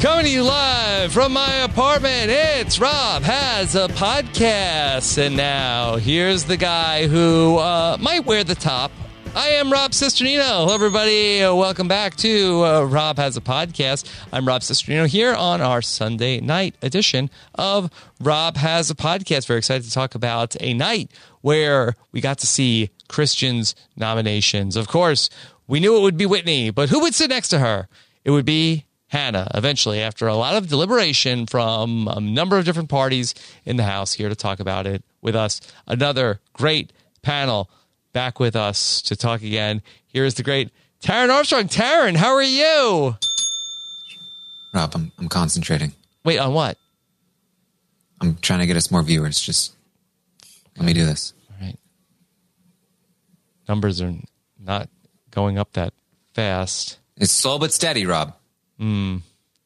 Coming to you live from my apartment, it's Rob Has a Podcast. And now, here's the guy who might wear the top. I am Rob Cesternino. Hello, everybody. Welcome back to Rob Has a Podcast. I'm Rob Cesternino here on our Sunday night edition of Rob Has a Podcast. Very excited to talk about a night where we got to see Christian's nominations. Of course, we knew it would be Whitney, but who would sit next to her? It would be Hannah, eventually, after a lot of deliberation from a number of different parties in the House. Here to talk about it with us, another great panel back with us to talk again. Here is the great Taryn Armstrong. Taryn, how are you? Rob, I'm concentrating. Wait, on what? I'm trying to get us more viewers. Just let me do this. All right. Numbers are not going up that fast. It's slow but steady, Rob. I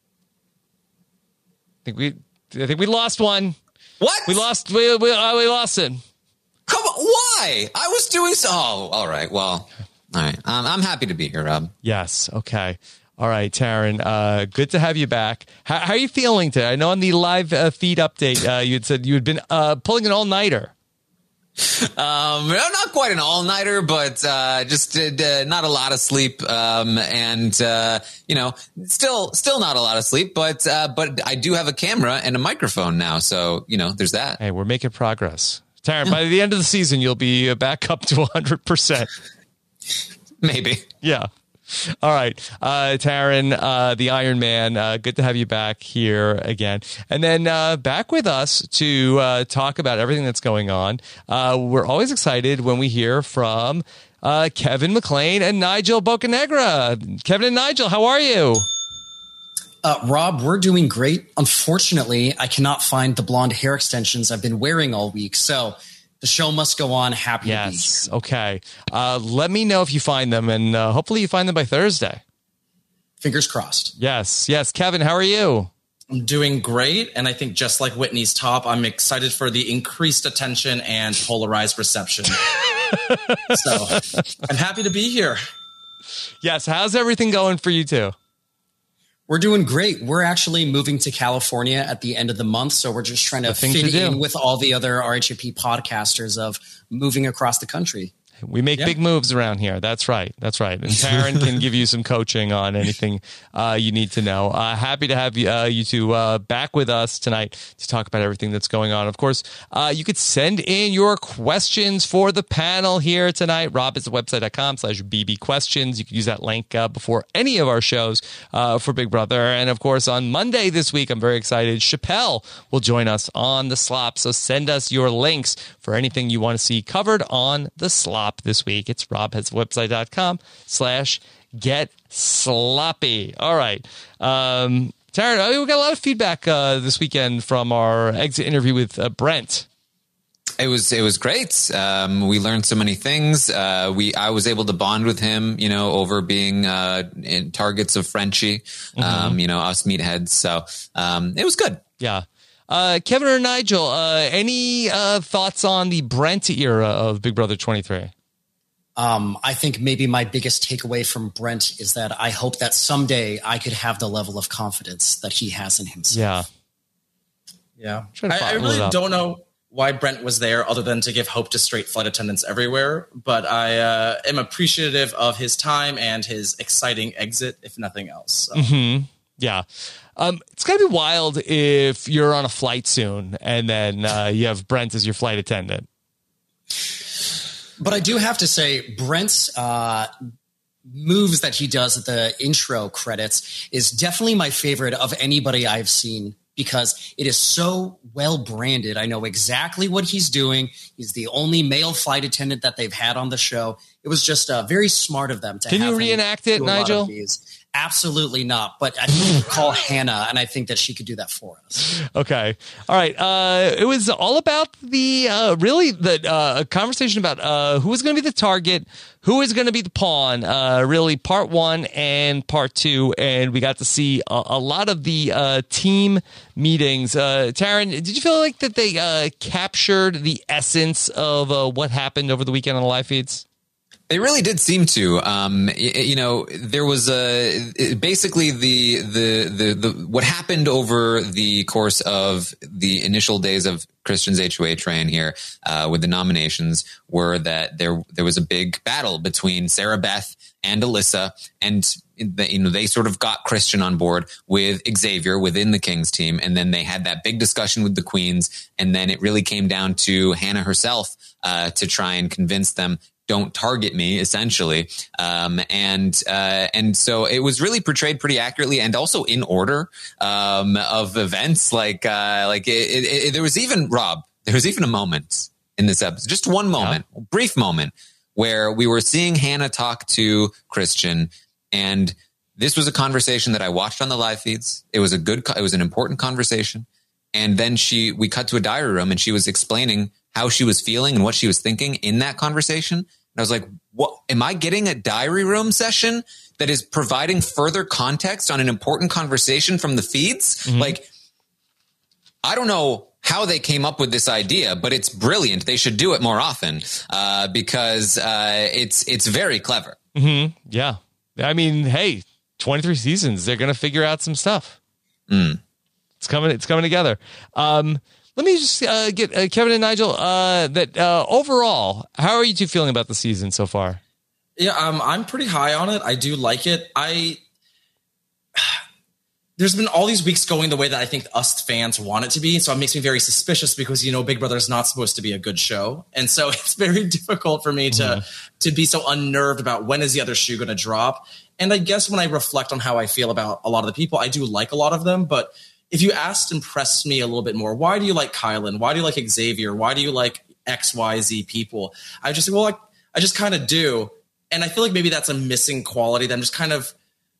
think we lost one. What? We lost it. Come on, why? I was doing so. Oh, all right. Well, all right. I'm happy to be here, Rob. Yes. Okay. All right, Taryn. Good to have you back. How are you feeling today? I know on the live feed update, you had said you had been pulling an all-nighter. Not quite an all-nighter, but just not a lot of sleep, and still not a lot of sleep. But I do have a camera and a microphone now, so there's that. Hey, we're making progress, Taryn. By the end of the season, you'll be back up to 100%. Maybe. Yeah. All right, Taryn, the Iron Man, good to have you back here again. And then back with us to talk about everything that's going on. We're always excited when we hear from Kevin McLean and Nigel Bocanegra. Kevin and Nigel, how are you? Rob, we're doing great. Unfortunately, I cannot find the blonde hair extensions I've been wearing all week, so the show must go on. Happy to be here. Okay. Let me know if you find them, and hopefully you find them by Thursday. Fingers crossed. Yes. Kevin, how are you? I'm doing great, and I think just like Whitney's top, I'm excited for the increased attention and polarized reception. So I'm happy to be here. Yes. How's everything going for you two? We're doing great. We're actually moving to California at the end of the month, so we're just trying to fit in with all the other RHAP podcasters of moving across the country. We make big moves around here. That's right. And Taryn can give you some coaching on anything you need to know. Happy to have you two back with us tonight to talk about everything that's going on. Of course, you could send in your questions for the panel here tonight. robhasawebsite.com/BB questions. You can use that link before any of our shows for Big Brother. And of course, on Monday this week, I'm very excited. Chappelle will join us on the slop. So send us your links for anything you want to see covered on the slop this week. It's robhasawebsite.com/get sloppy. All right. Taryn, we got a lot of feedback this weekend from our exit interview with Brent. It was great. We learned so many things. I was able to bond with him, over being in targets of Frenchie, us meatheads. So it was good. Yeah. Kevin or Nigel, any thoughts on the Brent era of Big Brother 23? I think maybe my biggest takeaway from Brent is that I hope that someday I could have the level of confidence that he has in himself. Yeah. I really don't know why Brent was there other than to give hope to straight flight attendants everywhere. But I am appreciative of his time and his exciting exit, if nothing else. So. Mm-hmm. Yeah. It's going to be wild if you're on a flight soon and then you have Brent as your flight attendant. But I do have to say, Brent's moves that he does at the intro credits is definitely my favorite of anybody I've seen because it is so well branded. I know exactly what he's doing. He's the only male flight attendant that they've had on the show. It was just very smart of them to Can you reenact it, Nigel? Absolutely not. But I think we could call Hannah, and I think that she could do that for us. Okay. All right. It was all about the conversation about who was going to be the target, who is going to be the pawn, really part one and part two. And we got to see a lot of the team meetings. Taryn, did you feel like that they captured the essence of what happened over the weekend on the live feeds? They really did seem to. There was basically the what happened over the course of the initial days of Christian's HOH reign here with the nominations were that there was a big battle between Sarah Beth and Alyssa, and they sort of got Christian on board with Xavier within the Kings team, and then they had that big discussion with the Queens, and then it really came down to Hannah herself to try and convince them, don't target me, essentially. And so it was really portrayed pretty accurately and also in order, of events. There was even a moment in this episode, just one moment, a brief moment where we were seeing Hannah talk to Christian. And this was a conversation that I watched on the live feeds. It was an important conversation. And then we cut to a diary room and she was explaining how she was feeling and what she was thinking in that conversation. And I was like, what, am I getting a diary room session that is providing further context on an important conversation from the feeds? Mm-hmm. Like, I don't know how they came up with this idea, but it's brilliant. They should do it more often, because it's very clever. Mm-hmm. Yeah. I mean, hey, 23 seasons, they're going to figure out some stuff. It's coming together. Let me just get Kevin and Nigel, overall, how are you two feeling about the season so far? Yeah, I'm pretty high on it. I do like it. There's been all these weeks going the way that I think us fans want it to be. So it makes me very suspicious because, Big Brother is not supposed to be a good show. And so it's very difficult for me to be so unnerved about when is the other shoe going to drop. And I guess when I reflect on how I feel about a lot of the people, I do like a lot of them. But if you asked and pressed me a little bit more, why do you like Kylan? Why do you like Xavier? Why do you like XYZ people? I just say, well, I just kind of do. And I feel like maybe that's a missing quality that I'm just kind of,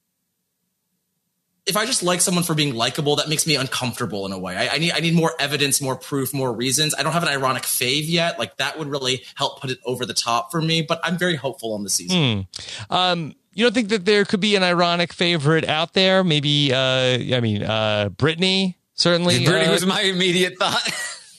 if I just like someone for being likable, that makes me uncomfortable in a way. I need more evidence, more proof, more reasons. I don't have an ironic fave yet. Like that would really help put it over the top for me, but I'm very hopeful on the season. You don't think that there could be an ironic favorite out there? Maybe, Brittany, certainly. Brittany was my immediate thought.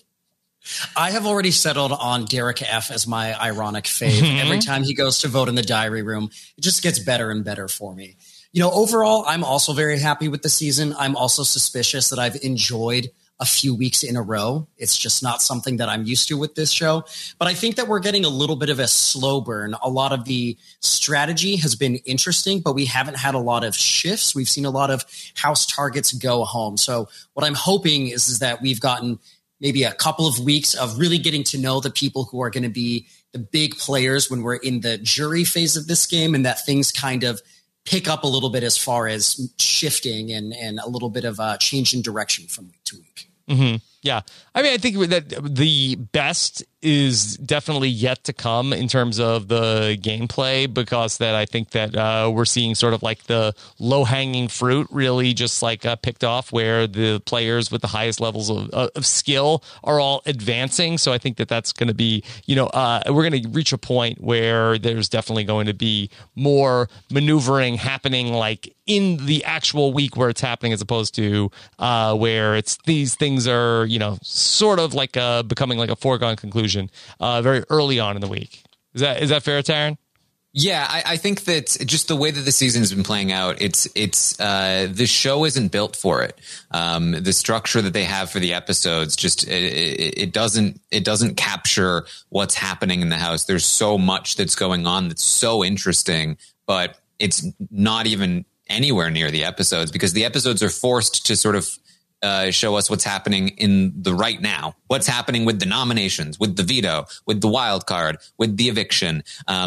I have already settled on Derek F as my ironic fave. Mm-hmm. Every time he goes to vote in the diary room, it just gets better and better for me. Overall, I'm also very happy with the season. I'm also suspicious that I've enjoyed a few weeks in a row. It's just not something that I'm used to with this show. But I think that we're getting a little bit of a slow burn. A lot of the strategy has been interesting, but we haven't had a lot of shifts. We've seen a lot of house targets go home. So what I'm hoping is that we've gotten maybe a couple of weeks of really getting to know the people who are going to be the big players when we're in the jury phase of this game, and that things kind of pick up a little bit as far as shifting and a little bit of a change in direction from week to week. Mm-hmm. Yeah. I mean, I think that the best is definitely yet to come in terms of the gameplay, because that I think that we're seeing sort of like the low-hanging fruit really just like picked off, where the players with the highest levels of skill are all advancing. So I think that that's going to be, we're going to reach a point where there's definitely going to be more maneuvering happening like in the actual week where it's happening, as opposed to where it's these things are, sort of like becoming like a foregone conclusion very early on in the week. Is that fair, Taryn? Yeah, I think that just the way that the season has been playing out, it's the show isn't built for it. The structure that they have for the episodes just it doesn't capture what's happening in the house. There's so much that's going on that's so interesting, but it's not even anywhere near the episodes, because the episodes are forced to sort of show us what's happening in the right now, what's happening with the nominations, with the veto, with the wild card, with the eviction.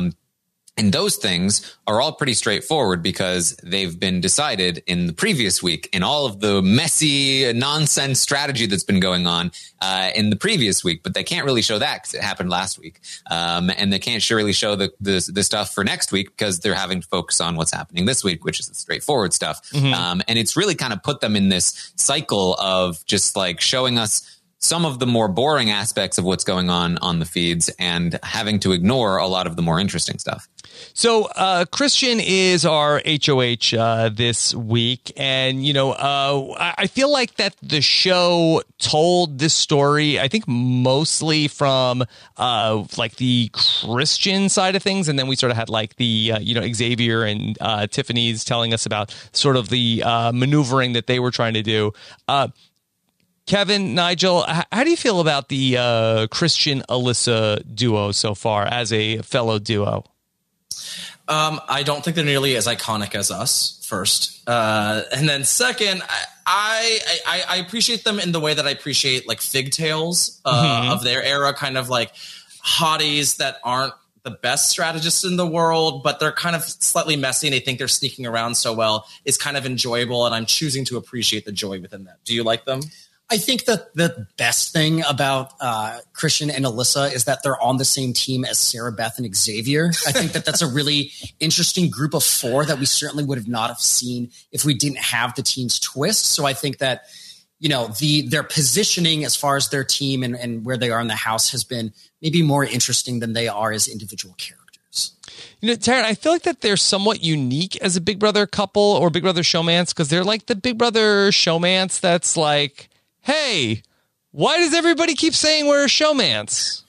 And those things are all pretty straightforward because they've been decided in the previous week, and all of the messy nonsense strategy that's been going on in the previous week. But they can't really show that because it happened last week. And they can't really show the stuff for next week because they're having to focus on what's happening this week, which is the straightforward stuff. Mm-hmm. And it's really kind of put them in this cycle of just like showing us some of the more boring aspects of what's going on the feeds and having to ignore a lot of the more interesting stuff. So Christian is our HOH this week. And, I feel like that the show told this story, I think, mostly from like the Christian side of things. And then we sort of had like the, Xavier and Tiffany's telling us about sort of the maneuvering that they were trying to do. Kevin, Nigel, how do you feel about the Christian Alyssa duo so far as a fellow duo? I don't think they're nearly as iconic as us, first. And then second, I appreciate them in the way that I appreciate like Figtails of their era, kind of like hotties that aren't the best strategists in the world, but they're kind of slightly messy and they think they're sneaking around so well. It's kind of enjoyable, and I'm choosing to appreciate the joy within that. Do you like them? I think that the best thing about Christian and Alyssa is that they're on the same team as Sarah Beth and Xavier. I think that that's a really interesting group of four that we certainly would have not have seen if we didn't have the team's twist. So I think that, their positioning as far as their team and where they are in the house has been maybe more interesting than they are as individual characters. Taryn, I feel like that they're somewhat unique as a Big Brother couple or Big Brother showmance, because they're like the Big Brother showmance that's like, hey, why does everybody keep saying we're a showmance?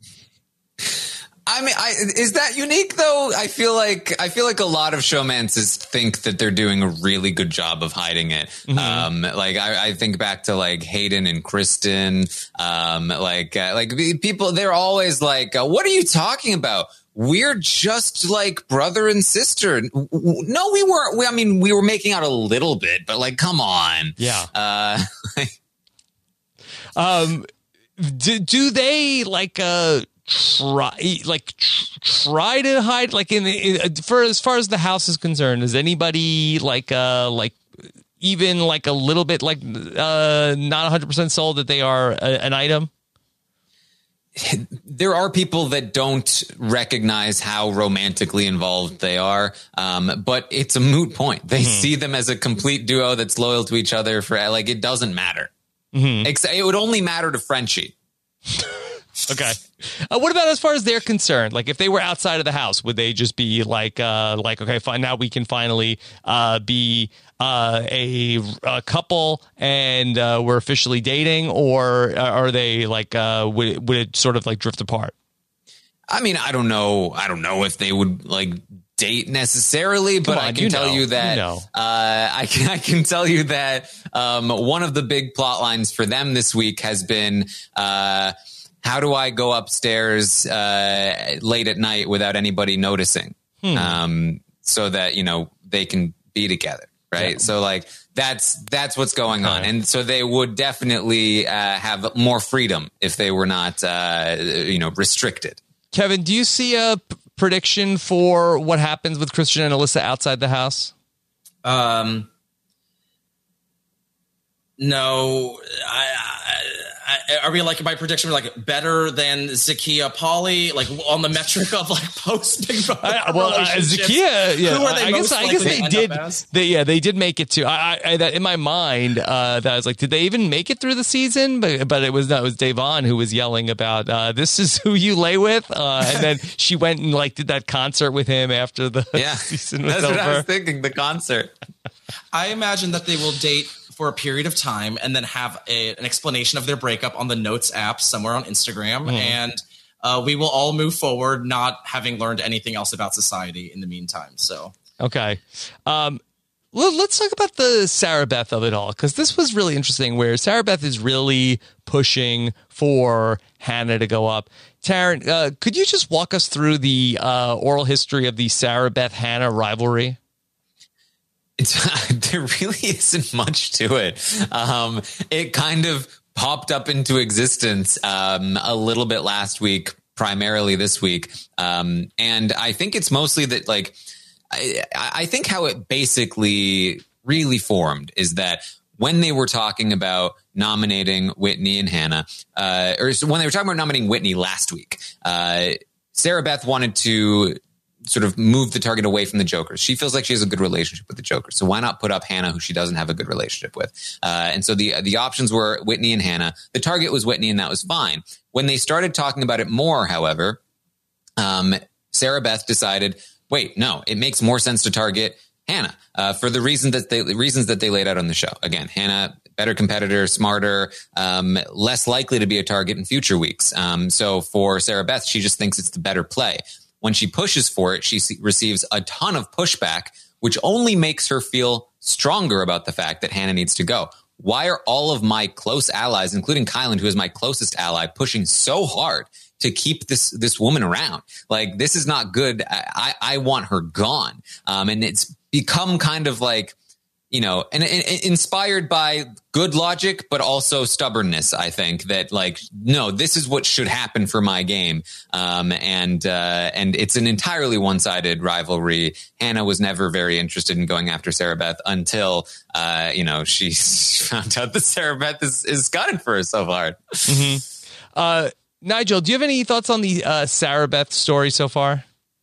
I mean, is that unique though? I feel like a lot of showmances think that they're doing a really good job of hiding it. Like I think back to like Hayden and Kristen, like people, they're always like, what are you talking about? We're just like brother and sister. No, we weren't. We were making out a little bit, but like, come on. Yeah. Do they like try to hide, like for as far as the house is concerned? Is anybody like even like a little bit like not 100% sold that they are an item? There are people that don't recognize how romantically involved they are, but it's a moot point. They see them as a complete duo that's loyal to each other for like, it doesn't matter. It would only matter to Frenchie. Okay. What about as far as they're concerned? Like if they were outside of the house, would they just be like, okay, fine, now we can finally be a couple and we're officially dating, or are they like, would it sort of like drift apart? I mean, I don't know if they would like date necessarily, but I can tell you that I can tell you that one of the big plot lines for them this week has been how do I go upstairs late at night without anybody noticing, so that they can be together, right? Yeah. So like that's what's going on, and so they would definitely have more freedom if they were not restricted. Kevin, do you see a prediction for what happens with Christian and Alyssa outside the house? No, are we like, my prediction like better than Zakia Polly, like on the metric of like post Big Brother? Zakia, yeah, who are they I guess they did. They did make it to. That in my mind, that I was like, did they even make it through the season? But it was Davon who was yelling about this is who you lay with, and then she went and like did that concert with him after the season was over. That's what I was thinking. The concert. I imagine that they will date for a period of time and then have an explanation of their breakup on the Notes app somewhere on Instagram. And we will all move forward, not having learned anything else about society in the meantime. So, okay. Let's talk about the Sarah Beth of it all, because this was really interesting where Sarah Beth is really pushing for Hannah to go up. Taryn, could you just walk us through the oral history of the Sarah Beth Hannah rivalry? There really isn't much to it. It kind of popped up into existence a little bit last week, primarily this week. And I think it's mostly that, like, I think how it basically really formed is that when they were talking about nominating Whitney and Hannah, or when they were talking about nominating Whitney last week, Sarah Beth wanted to sort of move the target away from the Jokers. She feels like she has a good relationship with the Jokers. So why not put up Hannah, who she doesn't have a good relationship with? And so the options were Whitney and Hannah. The target was Whitney, and that was fine. When they started talking about it more, however, Sarah Beth decided, wait, no, it makes more sense to target Hannah for the reasons that they laid out on the show. Again, Hannah, better competitor, smarter, less likely to be a target in future weeks. So for Sarah Beth, she just thinks it's the better play. When she pushes for it, she receives a ton of pushback, which only makes her feel stronger about the fact that Hannah needs to go. Why are all of my close allies, including Kyland, who is my closest ally, pushing so hard to keep this woman around? Like, this is not good. I want her gone. And it's become kind of like, you know, and inspired by good logic, but also stubbornness. I think that, like, no, this is what should happen for my game. And it's an entirely one-sided rivalry. Hannah was never very interested in going after Sarah Beth until, she found out that Sarah Beth is gunning for her so hard. Mm-hmm. Nigel, do you have any thoughts on the Sarah Beth story so far?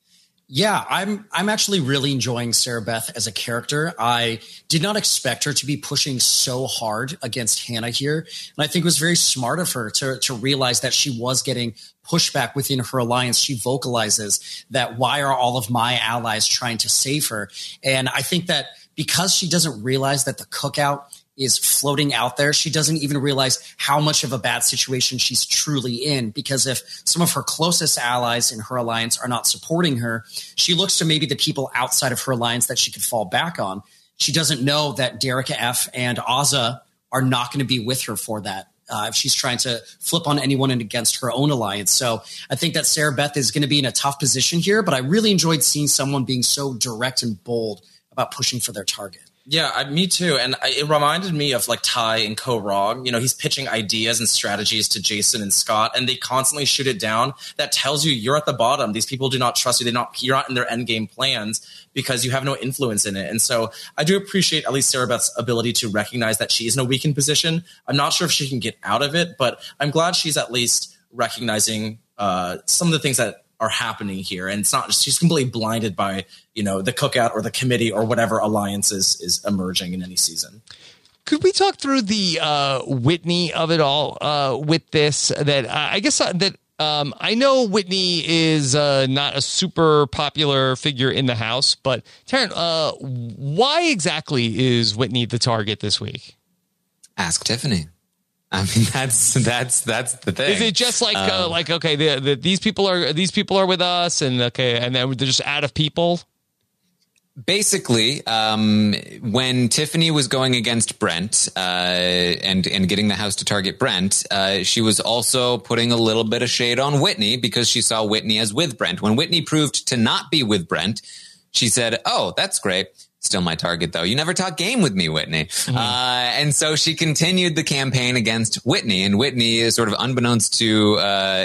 Yeah, I'm actually really enjoying Sarah Beth as a character. I did not expect her to be pushing so hard against Hannah here. And I think it was very smart of her to realize that she was getting pushback within her alliance. She vocalizes that, why are all of my allies trying to save her? And I think that because she doesn't realize that the cookout is floating out there, she doesn't even realize how much of a bad situation she's truly in, because if some of her closest allies in her alliance are not supporting her, she looks to maybe the people outside of her alliance that she could fall back on. She doesn't know that Derek F and Azah are not going to be with her for that. If she's trying to flip on anyone and against her own alliance. So I think that Sarah Beth is going to be in a tough position here, but I really enjoyed seeing someone being so direct and bold about pushing for their target. Yeah, me too. And it reminded me of like Ty and Ko-Rog. You know, he's pitching ideas and strategies to Jason and Scott, and they constantly shoot it down. That tells you you're at the bottom. These people do not trust you. You're not in their end game plans because you have no influence in it. And so I do appreciate at least Sarah Beth's ability to recognize that she is in a weakened position. I'm not sure if she can get out of it, but I'm glad she's at least recognizing some of the things that are happening here. And it's not, she's completely blinded by, you know, the cookout or the committee or whatever alliance is emerging in any season. Could we talk through the Whitney of it all with this? That I guess that I know Whitney is not a super popular figure in the house, but Taryn, why exactly is Whitney the target this week? Ask Tiffany. I mean, that's the thing. Is it just like okay, these people are with us, and okay, and then they're just out of people? Basically, when Tiffany was going against Brent and getting the house to target Brent, she was also putting a little bit of shade on Whitney because she saw Whitney as with Brent. When Whitney proved to not be with Brent, she said, "Oh, that's great. Still my target, though. You never talk game with me, Whitney." Mm-hmm. And so she continued the campaign against Whitney, and Whitney is sort of unbeknownst to,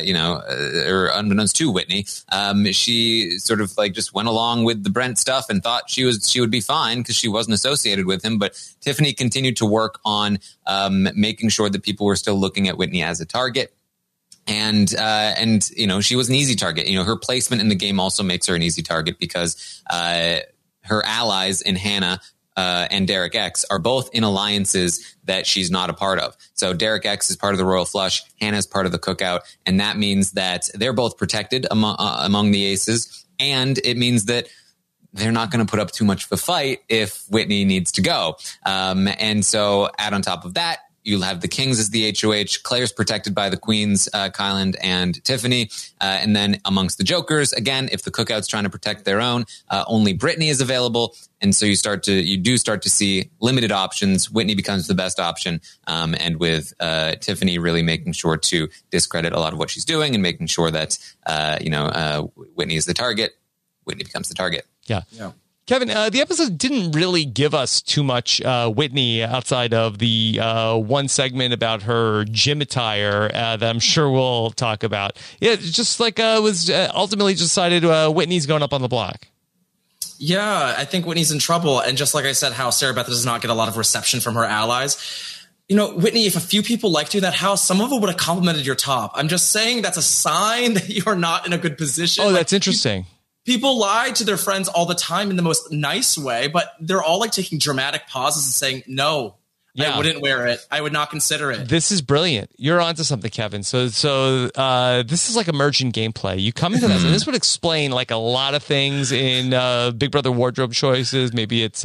or unbeknownst to Whitney. She sort of like just went along with the Brent stuff and thought she would be fine because she wasn't associated with him. But Tiffany continued to work on making sure that people were still looking at Whitney as a target. And you know, she was an easy target. You know, her placement in the game also makes her an easy target because her allies in Hannah and Derek X are both in alliances that she's not a part of. So Derek X is part of the Royal Flush, Hannah is part of the Cookout, and that means that they're both protected among the aces, and it means that they're not going to put up too much of a fight if Whitney needs to go. And so add on top of that, you'll have the Kings as the HOH. Claire's protected by the Queens, Kyland and Tiffany. And then amongst the Jokers, again, if the Cookout's trying to protect their own, only Brittany is available. And so you do start to see limited options. Whitney becomes the best option. And with Tiffany really making sure to discredit a lot of what she's doing and making sure that, Whitney is the target, Whitney becomes the target. Yeah. Kevin, the episode didn't really give us too much Whitney outside of the one segment about her gym attire that I'm sure we'll talk about. Yeah, just like was ultimately decided Whitney's going up on the block. Yeah, I think Whitney's in trouble. And just like I said, how Sarah Beth does not get a lot of reception from her allies. You know, Whitney, if a few people liked you that house, some of them would have complimented your top. I'm just saying that's a sign that you're not in a good position. Oh, that's interesting. people lie to their friends all the time in the most nice way, but they're all like taking dramatic pauses and saying, no, I wouldn't wear it. I would not consider it. This is brilliant. You're onto something, Kevin. So this is like emergent gameplay. You come into this, and this would explain like a lot of things in Big Brother wardrobe choices. Maybe it's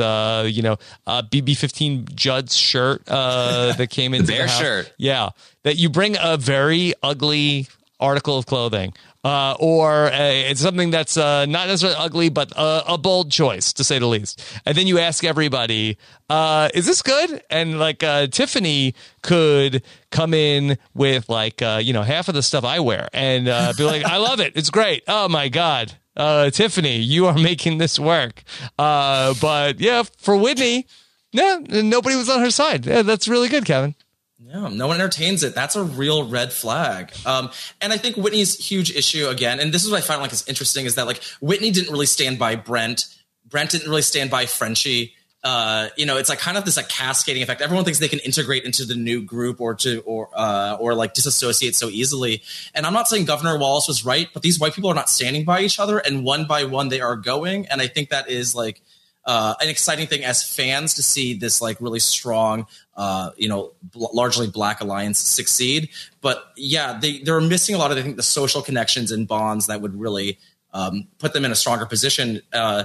BB-15 Judd's shirt that came into their the house. shirt. Yeah, that you bring a very ugly article of clothing. Or it's something that's not necessarily ugly, but a bold choice, to say the least. And then you ask everybody, is this good? And like Tiffany could come in with like, half of the stuff I wear and be like, I love it. It's great. Oh, my God. Tiffany, you are making this work. But yeah, for Whitney, nobody was on her side. Yeah, that's really good, Kevin. Yeah, no one entertains it. That's a real red flag. And I think Whitney's huge issue again, and this is what I find like is interesting, is that like Whitney didn't really stand by Brent. Brent didn't really stand by Frenchie. It's like kind of this like cascading effect. Everyone thinks they can integrate into the new group or like disassociate so easily. And I'm not saying Governor Wallace was right, but these white people are not standing by each other, and one by one they are going. And I think that is like an exciting thing as fans to see this like really strong, largely Black alliance succeed. But yeah, they're missing a lot of, I think, the social connections and bonds that would really put them in a stronger position.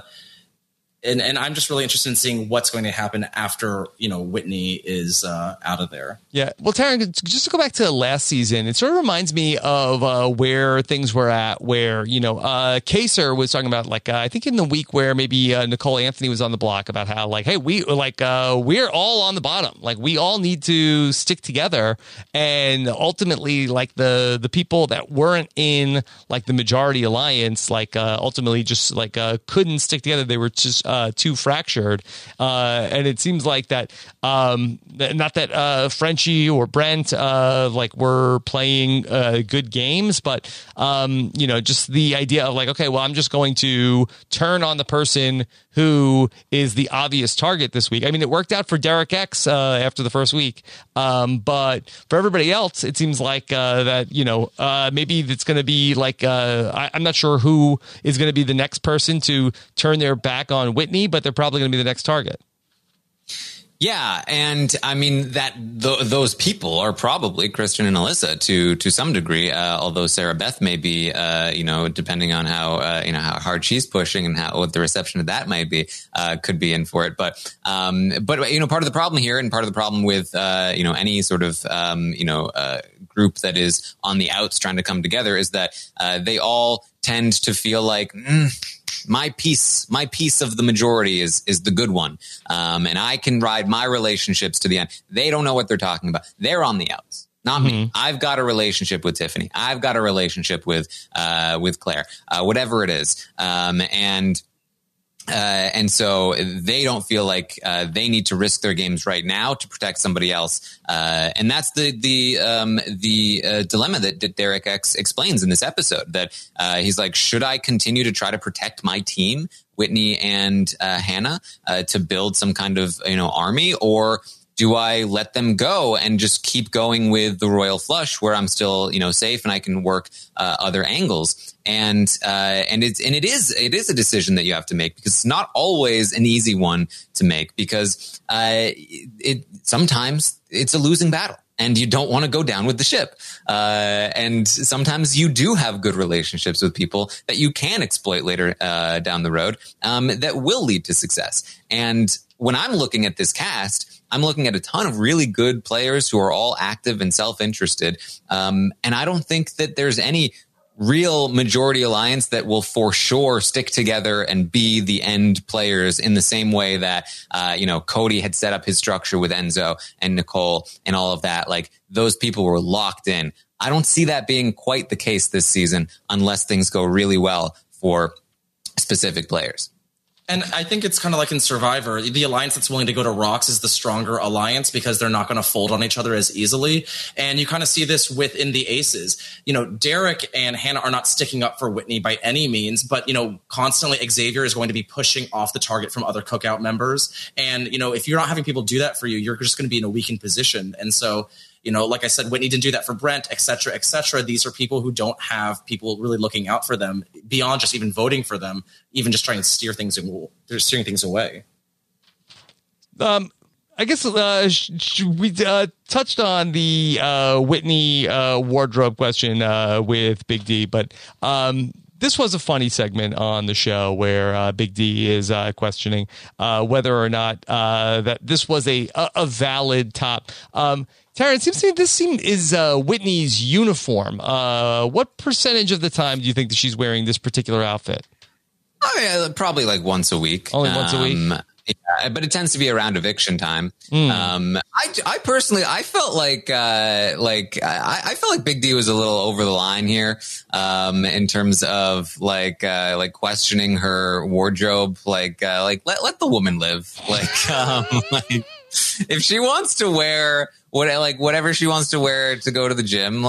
And I'm just really interested in seeing what's going to happen after, Whitney is out of there. Yeah. Well, Taryn, just to go back to last season, it sort of reminds me of where things were at, where, Kaser was talking about, like, I think in the week where maybe Nicole Anthony was on the block about how, like, hey, we're all on the bottom. Like, we all need to stick together. And ultimately, like, the people that weren't in, like, the majority alliance, like, ultimately just, like, couldn't stick together. They were just too fractured. And it seems like that, not that Frenchie or Brent were playing good games, but just the idea of like, okay, well, I'm just going to turn on the person who is the obvious target this week. I mean, it worked out for Derek X after the first week, but for everybody else, it seems like that maybe it's going to be like I'm not sure who is going to be the next person to turn their back on Whitney, but they're probably going to be the next target. Yeah, and I mean that those people are probably Christian and Alyssa to some degree. Although Sarah Beth may be, depending on how how hard she's pushing and what the reception of that might be, could be in for it. But part of the problem here, and part of the problem with any sort of group that is on the outs trying to come together, is that they all tend to feel like. My piece of the majority is the good one. And I can ride my relationships to the end. They don't know what they're talking about. They're on the outs, not me. I've got a relationship with Tiffany. I've got a relationship with Claire, whatever it is. And so they don't feel like they need to risk their games right now to protect somebody else. And that's the dilemma that Derek X explains in this episode, that he's like, should I continue to try to protect my team, Whitney and Hannah, to build some kind of army, or do I let them go and just keep going with the royal flush where I'm still, safe and I can work other angles? And it is a decision that you have to make, because it's not always an easy one to make, because sometimes it's a losing battle and you don't want to go down with the ship. And sometimes you do have good relationships with people that you can exploit later down the road that will lead to success. And when I'm looking at this cast, I'm looking at a ton of really good players who are all active and self-interested. And I don't think that there's any real majority alliance that will for sure stick together and be the end players in the same way that, Cody had set up his structure with Enzo and Nicole and all of that. Like, those people were locked in. I don't see that being quite the case this season unless things go really well for specific players. And I think it's kind of like in Survivor, the alliance that's willing to go to rocks is the stronger alliance, because they're not going to fold on each other as easily. And you kind of see this within the Aces. Derek and Hannah are not sticking up for Whitney by any means, but, constantly Xavier is going to be pushing off the target from other Cookout members. And, if you're not having people do that for you, you're just going to be in a weakened position. And so, like I said, Whitney didn't do that for Brent, et cetera, et cetera. These are people who don't have people really looking out for them beyond just even voting for them, even just trying to steering things away. I guess we touched on the Whitney wardrobe question with Big D, but this was a funny segment on the show where Big D is questioning whether or not that this was a valid top. Tara, it seems to me this is Whitney's uniform. What percentage of the time do you think that she's wearing this particular outfit? I mean, probably like once a week. Only once a week? Yeah, but it tends to be around eviction time. I personally, I felt like I felt like Big D was a little over the line here, in terms of like questioning her wardrobe, let the woman live. Like, if she wants to wear whatever she wants to wear to go to the gym,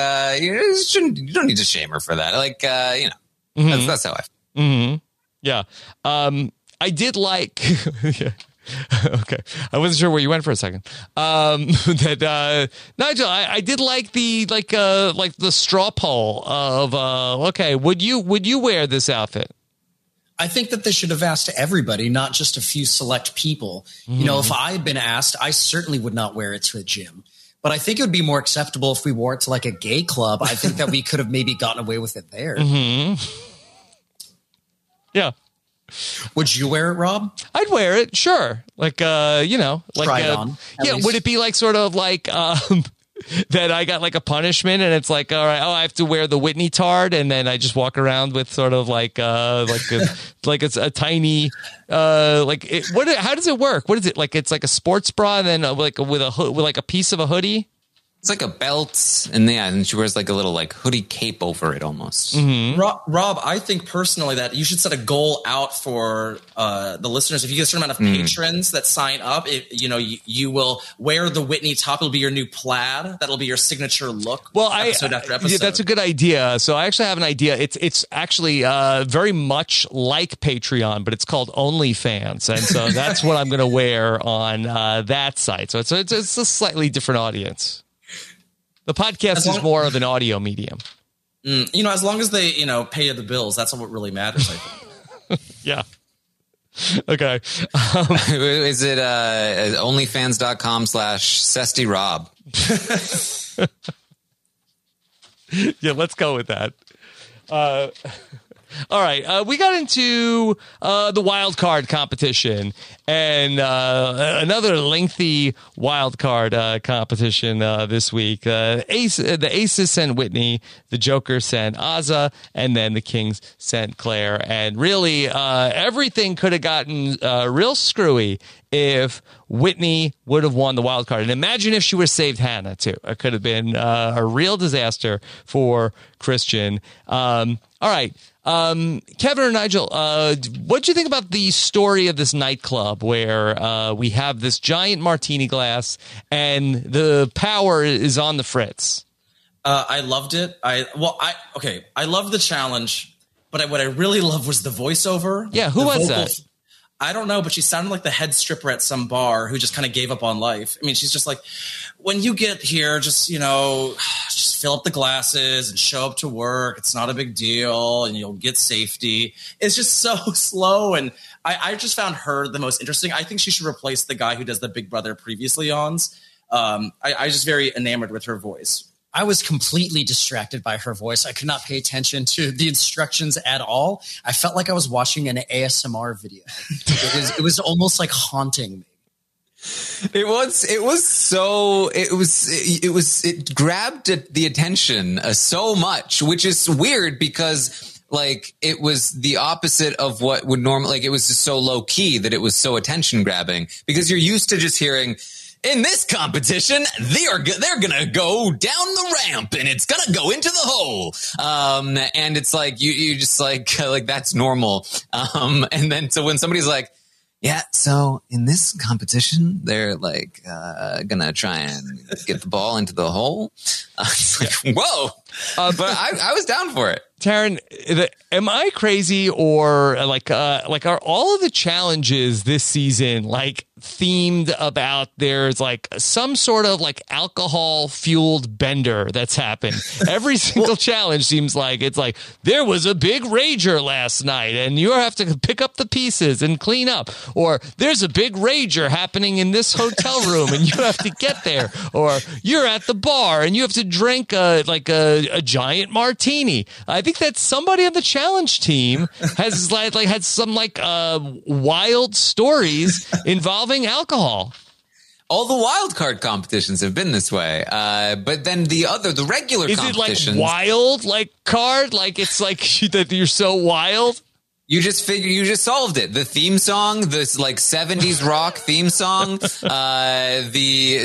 you don't need to shame her for that. That's how I feel. Mm-hmm. Yeah. I did like, okay. I wasn't sure where you went for a second. Nigel, I did like the straw poll of, okay, would you wear this outfit? I think that they should have asked everybody, not just a few select people. If I had been asked, I certainly would not wear it to a gym. But I think it would be more acceptable if we wore it to like a gay club. I think that we could have maybe gotten away with it there. Mm-hmm. Yeah. Would you wear it, Rob? I'd wear it, sure. Try it on. Yeah, would it be like sort of like that I got like a punishment and it's like, all right, I have to wear the Whitney tard and then I just walk around with sort of like it's a tiny how does it work? What is it? Like it's like a sports bra and then like with a piece of a hoodie? It's like a belt, and she wears like a little like hoodie cape over it almost. Mm-hmm. Rob, I think personally that you should set a goal out for the listeners. If you get a certain amount of patrons that sign up, you will wear the Whitney top. It'll be your new plaid. That'll be your signature look. Well, episode after episode. Yeah, that's a good idea. So I actually have an idea. It's actually very much like Patreon, but it's called OnlyFans, and so that's what I'm going to wear on that site. So it's a slightly different audience. The podcast is more of an audio medium. As long as they, pay the bills, that's what really matters, I think. Yeah. Okay. Is it onlyfans.com/SestyRob? Yeah, let's go with that. All right, we got into the wild card competition and another lengthy wild card competition this week. The Aces sent Whitney, the Joker sent Azah, and then the Kings sent Claire. And really, everything could have gotten real screwy if Whitney would have won the wild card. And imagine if she would have saved Hannah, too. It could have been a real disaster for Christian. All right. Kevin or Nigel, what do you think about the story of this nightclub where we have this giant martini glass and the power is on the fritz? I loved it. I loved the challenge, but what I really loved was the voiceover. Yeah, who was that? I don't know, but she sounded like the head stripper at some bar who just kind of gave up on life. I mean, she's just like, when you get here, just fill up the glasses and show up to work. It's not a big deal and you'll get safety. It's just so slow. And I just found her the most interesting. I think she should replace the guy who does the Big Brother previously ons. I just very enamored with her voice. I was completely distracted by her voice. I could not pay attention to the instructions at all. I felt like I was watching an ASMR video. It was almost like haunting me. It grabbed the attention so much, which is weird because like it was the opposite of what would normally, like it was just so low key that it was so attention grabbing because you're used to just hearing, in this competition, they're gonna go down the ramp and it's gonna go into the hole. And it's like, you just like that's normal. And then so when somebody's like, yeah, so in this competition, they're like, gonna try and get the ball into the hole. It's like, whoa, But I was down for it. Taryn, am I crazy, or are all of the challenges this season themed about there's some sort of alcohol fueled bender that's happened? Every single challenge seems like it's there was a big rager last night and you have to pick up the pieces and clean up, or there's a big rager happening in this hotel room and you have to get there, or you're at the bar and you have to drink a giant martini. I think that somebody on the challenge team has had some wild stories involving alcohol. All the wild card competitions have been this way, but then the regular competitions. Is it wild card? It's that you're so wild. You just solved it. The theme song, this 70s rock theme song, the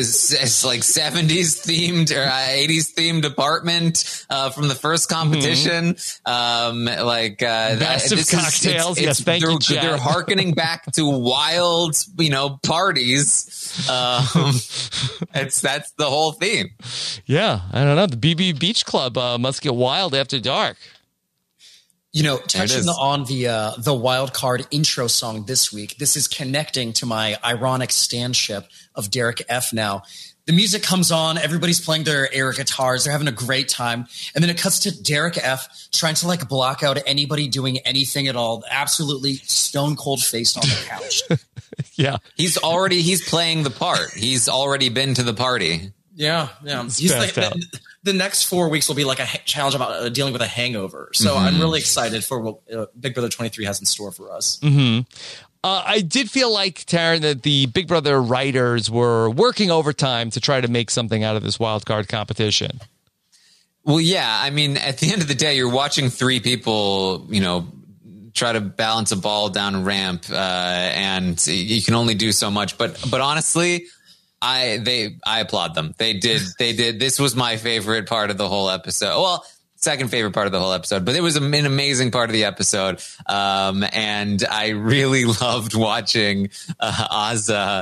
70s themed or 80s themed apartment from the first competition. Massive cocktails. Yes, thank you, Chad. They're hearkening back to wild, parties. That's the whole theme. Yeah, I don't know. The BB Beach Club must get wild after dark. Touching on the wild card intro song this week, this is connecting to my ironic standship of Derek F. Now, the music comes on, everybody's playing their air guitars, they're having a great time, and then it cuts to Derek F. trying to block out anybody doing anything at all, absolutely stone cold faced on the couch. Yeah, he's playing the part. He's already been to the party. Yeah. He's the next 4 weeks will be a challenge about dealing with a hangover. So I'm really excited for what Big Brother 23 has in store for us. Mm-hmm. I did feel like, Taryn, that the Big Brother writers were working overtime to try to make something out of this wild card competition. Well, yeah. I mean, at the end of the day, you're watching three people, try to balance a ball down a ramp, and you can only do so much. But honestly, I applaud them. They did. This was my favorite part of the whole episode. Well, second favorite part of the whole episode, but it was an amazing part of the episode. And I really loved watching Azah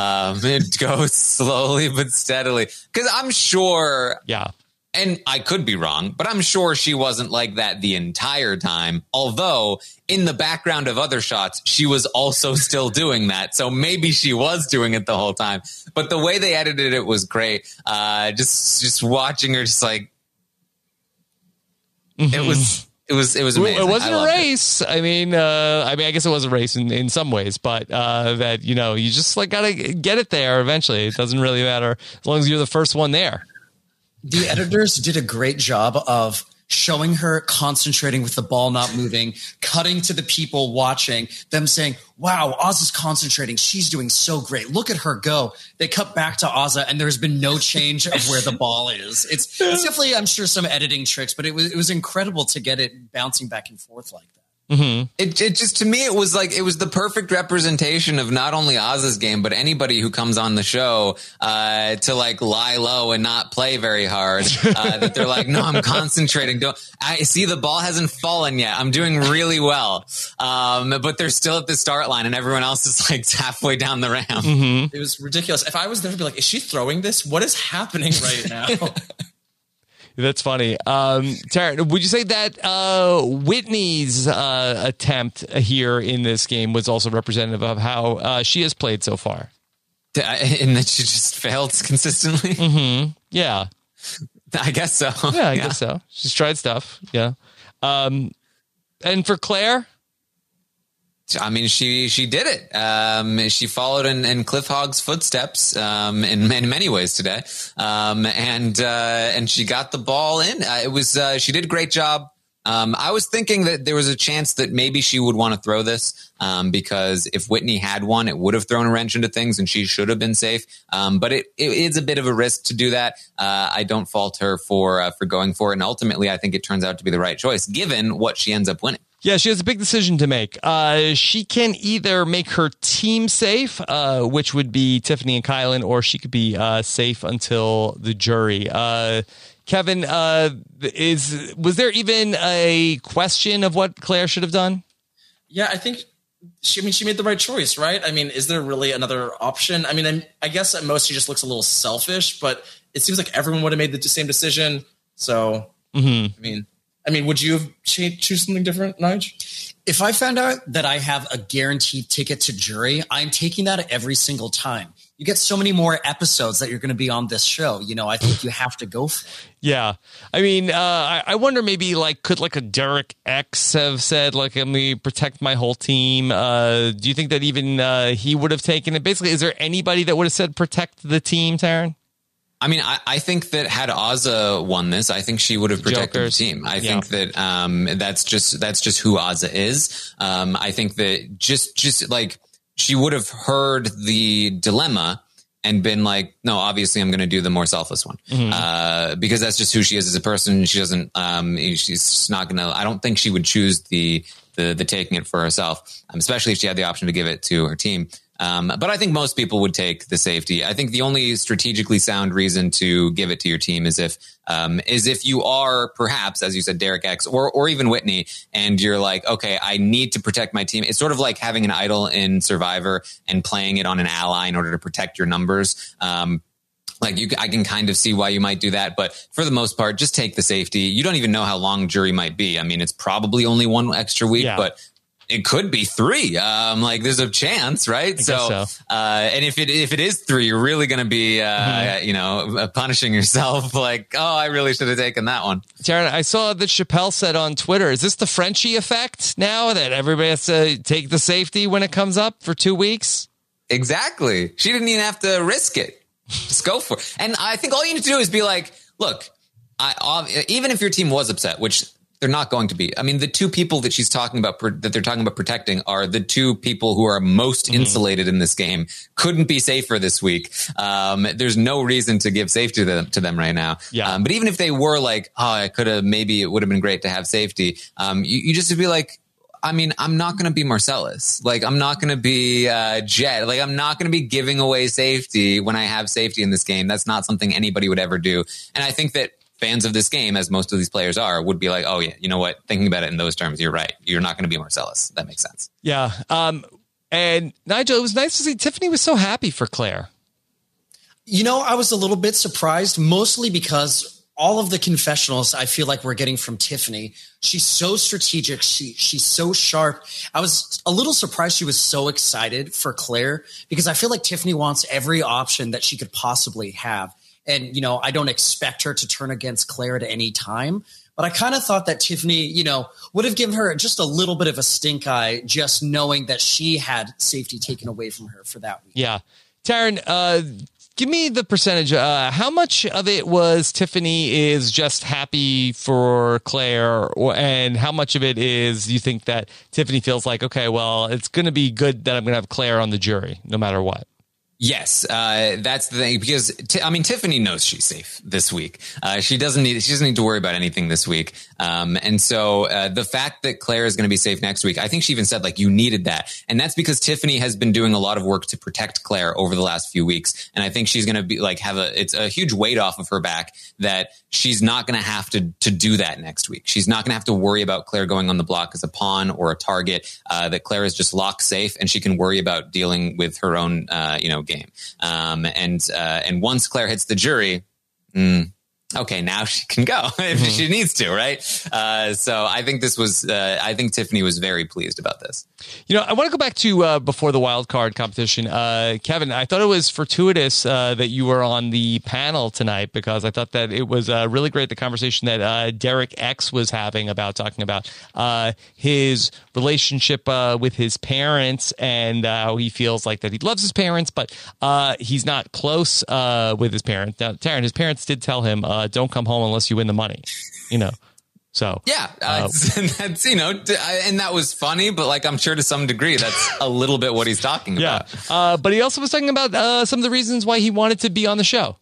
go slowly but steadily, because I'm sure. Yeah. And I could be wrong, but I'm sure she wasn't like that the entire time. Although in the background of other shots, she was also still doing that. So maybe she was doing it the whole time. But the way they edited it was great. Just watching her, it was amazing. It wasn't a race. I mean, I guess it was a race in some ways, but that you just gotta get it there eventually. It doesn't really matter as long as you're the first one there. The editors did a great job of showing her concentrating with the ball not moving, cutting to the people watching, them saying, wow, Azah's concentrating. She's doing so great. Look at her go. They cut back to Azah, and there's been no change of where the ball is. It's definitely, I'm sure, some editing tricks, but it was incredible to get it bouncing back and forth like that. Mm-hmm. It just, to me, it was the perfect representation of not only Azah's game, but anybody who comes on the show to lie low and not play very hard. That they're no, I'm concentrating. I see the ball hasn't fallen yet. I'm doing really well. But they're still at the start line and everyone else is halfway down the ramp. Mm-hmm. It was ridiculous. If I was there, I'd be is she throwing this? What is happening right now? That's funny. Taryn, would you say that Whitney's attempt here in this game was also representative of how she has played so far? In that she just failed consistently? Mm-hmm. Yeah. I guess so. Yeah, I guess so. She's tried stuff. Yeah. And for Claire? I mean, she did it. She followed in Cliff Hogg's footsteps in many ways today, and she got the ball in. She did a great job. I was thinking that there was a chance that maybe she would want to throw this because if Whitney had won, it would have thrown a wrench into things, and she should have been safe. But it is a bit of a risk to do that. I don't fault her for going for it, and ultimately, I think it turns out to be the right choice given what she ends up winning. Yeah, she has a big decision to make. She can either make her team safe, which would be Tiffany and Kylan, or she could be safe until the jury. Kevin, was there even a question of what Claire should have done? Yeah, I think she made the right choice, right? I mean, is there really another option? I mean, I guess at most she just looks a little selfish, but it seems like everyone would have made the same decision. So I mean, would you have choose something different, Nige? If I found out that I have a guaranteed ticket to jury, I'm taking that every single time. You get so many more episodes that you're going to be on this show. You know, I think you have to go for it. Yeah. I mean, I wonder maybe could a Derek X have said let me protect my whole team? Do you think that even he would have taken it? Basically, is there anybody that would have said protect the team, Taryn? I mean, I think that had Azah won this, I think she would have protected the team. I think that that's just who Azah is. I think that just she would have heard the dilemma and been like, no, obviously I'm going to do the more selfless one, because that's just who she is as a person. She doesn't. She's not going to. I don't think she would choose the taking it for herself, especially if she had the option to give it to her team. But I think most people would take the safety. I think the only strategically sound reason to give it to your team is if you are perhaps, as you said, Derek X or even Whitney, and you're like, okay, I need to protect my team. It's sort of like having an idol in Survivor and playing it on an ally in order to protect your numbers. I can kind of see why you might do that, but for the most part, just take the safety. You don't even know how long jury might be. I mean, it's probably only one extra week, but it could be 3. There's a chance, right? So. And if it is 3, you're really going to be, punishing yourself. I really should have taken that one. Taryn, I saw that Chappelle said on Twitter, is this the Frenchie effect now that everybody has to take the safety when it comes up for 2 weeks? Exactly. She didn't even have to risk it. Just go for it. And I think all you need to do is be like, look, even if your team was upset, which they're not going to be. I mean, the 2 people that she's talking about, that they're talking about protecting, are the 2 people who are most insulated in this game. Couldn't be safer this week. There's no reason to give safety to them right now. Yeah. But even if they were like, maybe it would have been great to have safety. You just would be like, I mean, I'm not going to be Marcellus. I'm not going to be Jet. I'm not going to be giving away safety when I have safety in this game. That's not something anybody would ever do. And I think that fans of this game, as most of these players are, would be like, oh yeah, you know what? Thinking about it in those terms, you're right. You're not going to be Marcellus. That makes sense. Yeah. And Nigel, it was nice to see Tiffany was so happy for Claire. You know, I was a little bit surprised, mostly because all of the confessionals I feel like we're getting from Tiffany, she's so strategic. She's so sharp. I was a little surprised she was so excited for Claire, because I feel like Tiffany wants every option that she could possibly have. And, I don't expect her to turn against Claire at any time. But I kind of thought that Tiffany, would have given her just a little bit of a stink eye, just knowing that she had safety taken away from her for that week. Yeah. Taryn, give me the percentage. How much of it was Tiffany is just happy for Claire, and how much of it is you think that Tiffany feels like, okay, well, it's going to be good that I'm going to have Claire on the jury no matter what? Yes, that's the thing, because Tiffany knows she's safe this week. She doesn't need to worry about anything this week. And so the fact that Claire is going to be safe next week, I think she even said you needed that. And that's because Tiffany has been doing a lot of work to protect Claire over the last few weeks. And I think she's going to be it's a huge weight off of her back that she's not going to have to do that next week. She's not going to have to worry about Claire going on the block as a pawn or a target, that Claire is just locked safe, and she can worry about dealing with her own, game. And once Claire hits the jury, okay, now she can go if she needs to, right? So I think I think Tiffany was very pleased about this. I want to go back to before the wild card competition. Kevin, I thought it was fortuitous that you were on the panel tonight, because I thought that it was really great, the conversation that Derek X was having about talking about his relationship with his parents, and how he feels like that he loves his parents, but he's not close with his parents. Now, Taryn, his parents did tell him, don't come home unless you win the money, So yeah, that's and that was funny, but I'm sure to some degree that's a little bit what he's talking about. But he also was talking about some of the reasons why he wanted to be on the show.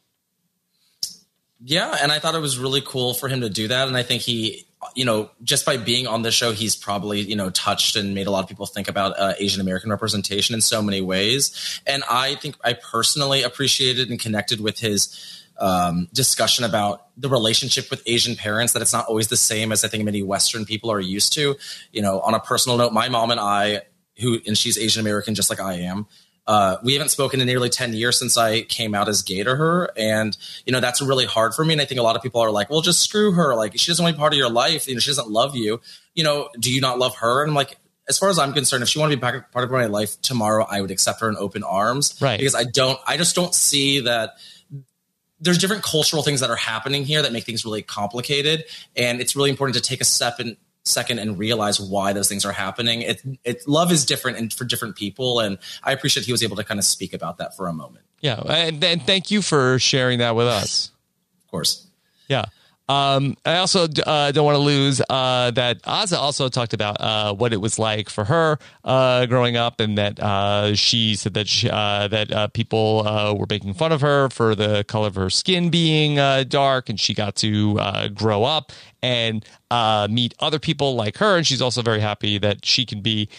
Yeah, and I thought it was really cool for him to do that, and I think he, just by being on the show, he's probably touched and made a lot of people think about Asian American representation in so many ways. And I think I personally appreciated and connected with his discussion about the relationship with Asian parents, that it's not always the same as I think many Western people are used to. On a personal note, my mom and I, and she's Asian American just like I am, We haven't spoken in nearly 10 years since I came out as gay to her. And, that's really hard for me. And I think a lot of people are like, well, just screw her. Like, she doesn't want to be part of your life. She doesn't love you. Do you not love her? And I'm like, as far as I'm concerned, if she wanted to be part of my life tomorrow, I would accept her in open arms. Right. Because I just don't see that there's different cultural things that are happening here that make things really complicated. And it's really important to take a second and realize why those things are happening. Love is different and for different people. And I appreciate he was able to kind of speak about that for a moment. Yeah. And thank you for sharing that with us. Of course. Yeah. I also don't want to lose that Azah also talked about what it was like for her growing up, and that she said that people were making fun of her for the color of her skin being dark, and she got to grow up and meet other people like her. And she's also very happy that she can be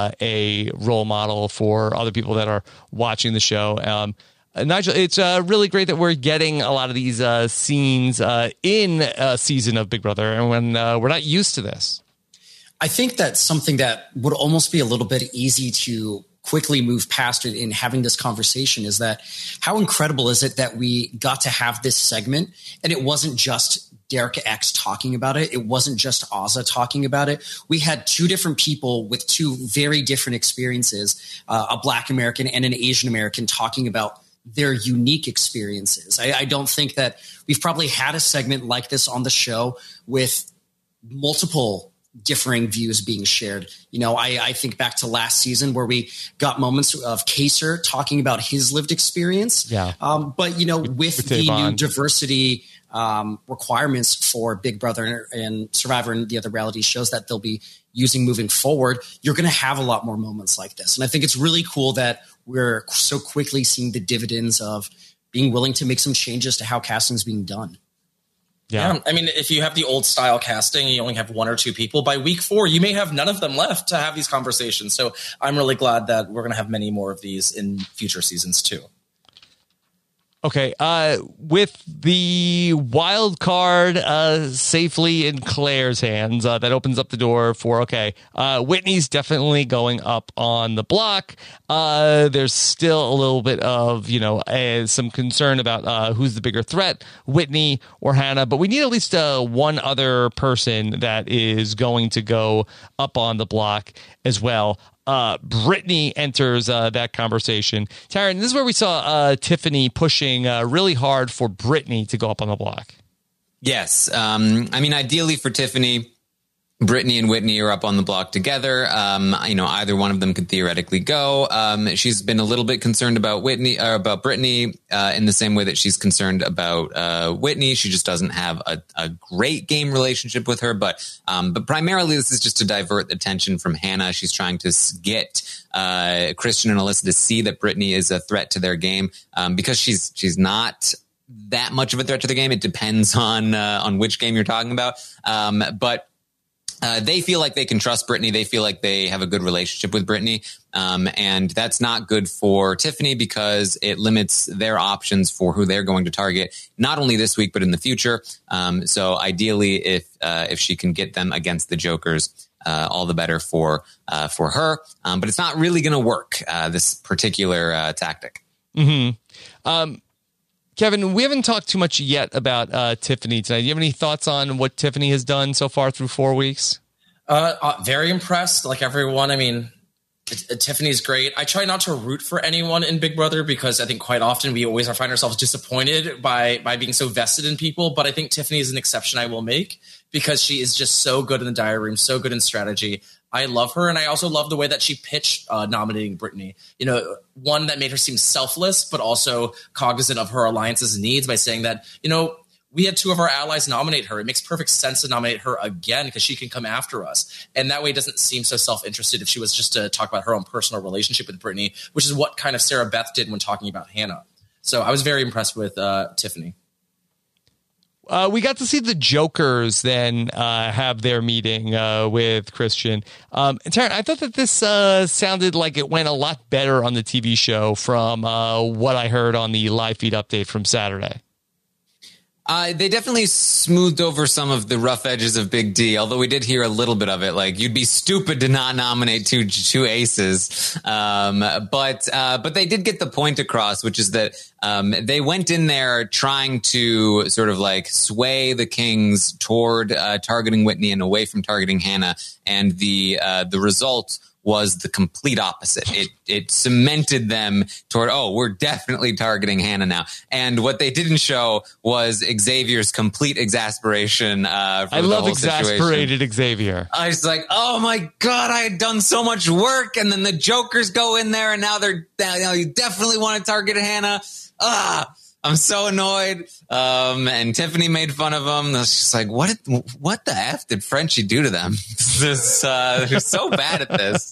a role model for other people that are watching the show. Nigel, it's really great that we're getting a lot of these scenes in a season of Big Brother, and when we're not used to this. I think that's something that would almost be a little bit easy to quickly move past it in having this conversation, is that how incredible is it that we got to have this segment, and it wasn't just Derek X talking about it. It wasn't just Azah talking about it. We had two different people with two very different experiences, a Black American and an Asian American, talking about their unique experiences. I don't think that we've probably had a segment like this on the show with multiple differing views being shared. I think back to last season where we got moments of Kaysar talking about his lived experience. Yeah. But with the new diversity requirements for Big Brother and Survivor and the other reality shows that they'll be using moving forward, you're going to have a lot more moments like this. And I think it's really cool that we're so quickly seeing the dividends of being willing to make some changes to how casting is being done. Yeah. I mean, if you have the old style casting, you only have one or two people. By week 4, you may have none of them left to have these conversations. So I'm really glad that we're going to have many more of these in future seasons too. Okay, with the wild card safely in Claire's hands, that opens up the door for, Whitney's definitely going up on the block. There's still a little bit of, some concern about who's the bigger threat, Whitney or Hannah, but we need at least one other person that is going to go up on the block as well. Brittany enters that conversation. Taryn, this is where we saw Tiffany pushing really hard for Brittany to go up on the block. Yes. Ideally for Tiffany, Brittany and Whitney are up on the block together. Either one of them could theoretically go. She's been a little bit concerned about Brittany in the same way that she's concerned about Whitney. She just doesn't have a great game relationship with her, but primarily this is just to divert attention from Hannah. She's trying to get Christian and Alyssa to see that Brittany is a threat to their game, because she's not that much of a threat to the game. It depends on which game you're talking about, but. They feel like they can trust Brittany. They feel like they have a good relationship with Brittany. And that's not good for Tiffany because it limits their options for who they're going to target, not only this week, but in the future. So ideally, if she can get them against the Jokers, all the better for her. But it's not really going to work, this particular tactic. Mm-hmm. Kevin, we haven't talked too much yet about Tiffany tonight. Do you have any thoughts on what Tiffany has done so far through 4 weeks? Very impressed, like everyone. I mean, Tiffany's great. I try not to root for anyone in Big Brother because I think quite often we always find ourselves disappointed by being so vested in people. But I think Tiffany is an exception I will make because she is just so good in the diary room, so good in strategy. I love her, and I also love the way that she pitched nominating Brittany. One that made her seem selfless, but also cognizant of her alliance's needs by saying that, we had 2 of our allies nominate her. It makes perfect sense to nominate her again because she can come after us. And that way it doesn't seem so self-interested if she was just to talk about her own personal relationship with Brittany, which is what kind of Sarah Beth did when talking about Hannah. So I was very impressed with Tiffany. We got to see the Jokers then have their meeting with Christian. And Taryn, I thought that this sounded like it went a lot better on the TV show from what I heard on the live feed update from Saturday. They definitely smoothed over some of the rough edges of Big D, although we did hear a little bit of it. Like, you'd be stupid to not nominate two aces. But they did get the point across, which is that they went in there trying to sort of like sway the Kings toward targeting Whitney and away from targeting Hannah. And the result was the complete opposite. It cemented them toward, we're definitely targeting Hannah now. And what they didn't show was Xavier's complete exasperation. I love exasperated situation. Xavier. I was like, oh my God, I had done so much work. And then the Jokers go in there and now you definitely want to target Hannah. I'm so annoyed. And Tiffany made fun of him. I was just like, what the F did Frenchie do to them? They're so bad at this.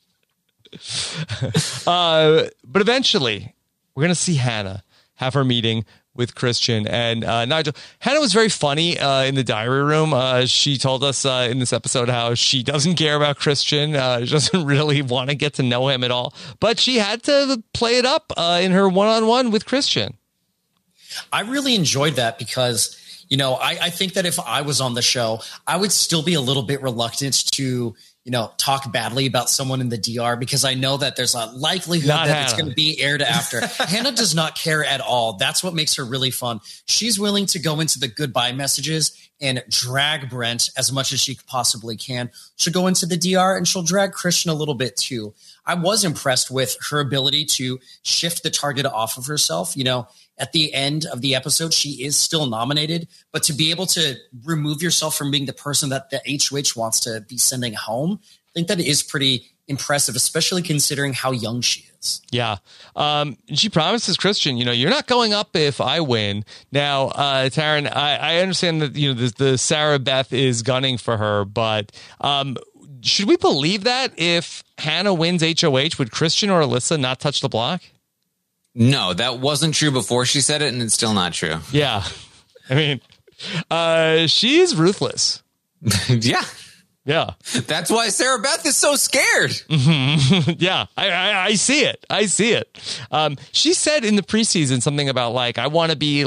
But eventually we're going to see Hannah have her meeting with Christian and Nigel. Hannah was very funny in the diary room. She told us in this episode how she doesn't care about Christian. She doesn't really want to get to know him at all. But she had to play it up in her one-on-one with Christian. I really enjoyed that because, I think that if I was on the show, I would still be a little bit reluctant to, talk badly about someone in the DR because I know that there's a likelihood it's going to be aired after. Hannah does not care at all. That's what makes her really fun. She's willing to go into the goodbye messages and drag Brent as much as she possibly can. She'll go into the DR and she'll drag Christian a little bit too. I was impressed with her ability to shift the target off of herself. At the end of the episode, she is still nominated, but to be able to remove yourself from being the person that the HOH wants to be sending home, I think that is pretty impressive, especially considering how young she is. Yeah. She promises Christian, you're not going up if I win. Now, Taryn, I understand that, the Sarah Beth is gunning for her, but should we believe that if Hannah wins HOH, would Christian or Alyssa not touch the block? No, that wasn't true before she said it, and it's still not true. Yeah. I mean, she's ruthless. Yeah. Yeah. That's why Sarah Beth is so scared. Mm-hmm. Yeah. I see it. She said in the preseason something about I want to be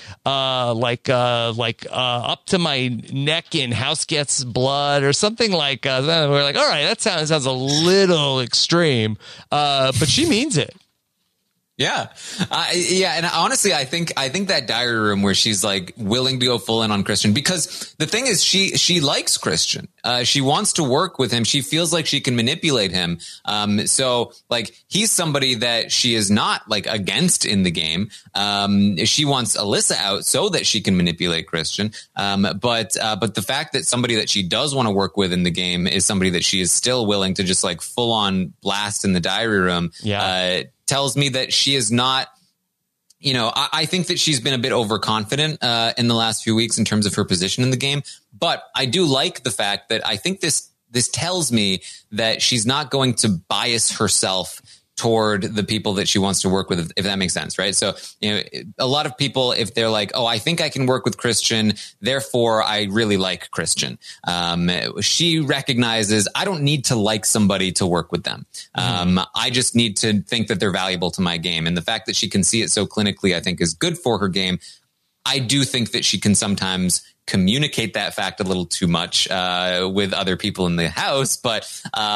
up to my neck in House Gets Blood or something like that. We're like, all right, that sounds a little extreme. But she means it. Yeah. And honestly, I think that diary room where she's willing to go full in on Christian, because the thing is she likes Christian. She wants to work with him. She feels like she can manipulate him. So he's somebody that she is not against in the game. She wants Alyssa out so that she can manipulate Christian. But the fact that somebody that she does want to work with in the game is somebody that she is still willing to just full on blast in the diary room. Yeah. Tells me that she is not, I think that she's been a bit overconfident in the last few weeks in terms of her position in the game. But I do like the fact that I think this tells me that she's not going to bias herself toward the people that she wants to work with, if that makes sense, right? So, a lot of people, if they're like, I think I can work with Christian, therefore I really like Christian. She recognizes I don't need to like somebody to work with them. I just need to think that they're valuable to my game. And the fact that she can see it so clinically, I think is good for her game. I do think that she can sometimes communicate that fact a little too much with other people in the house, but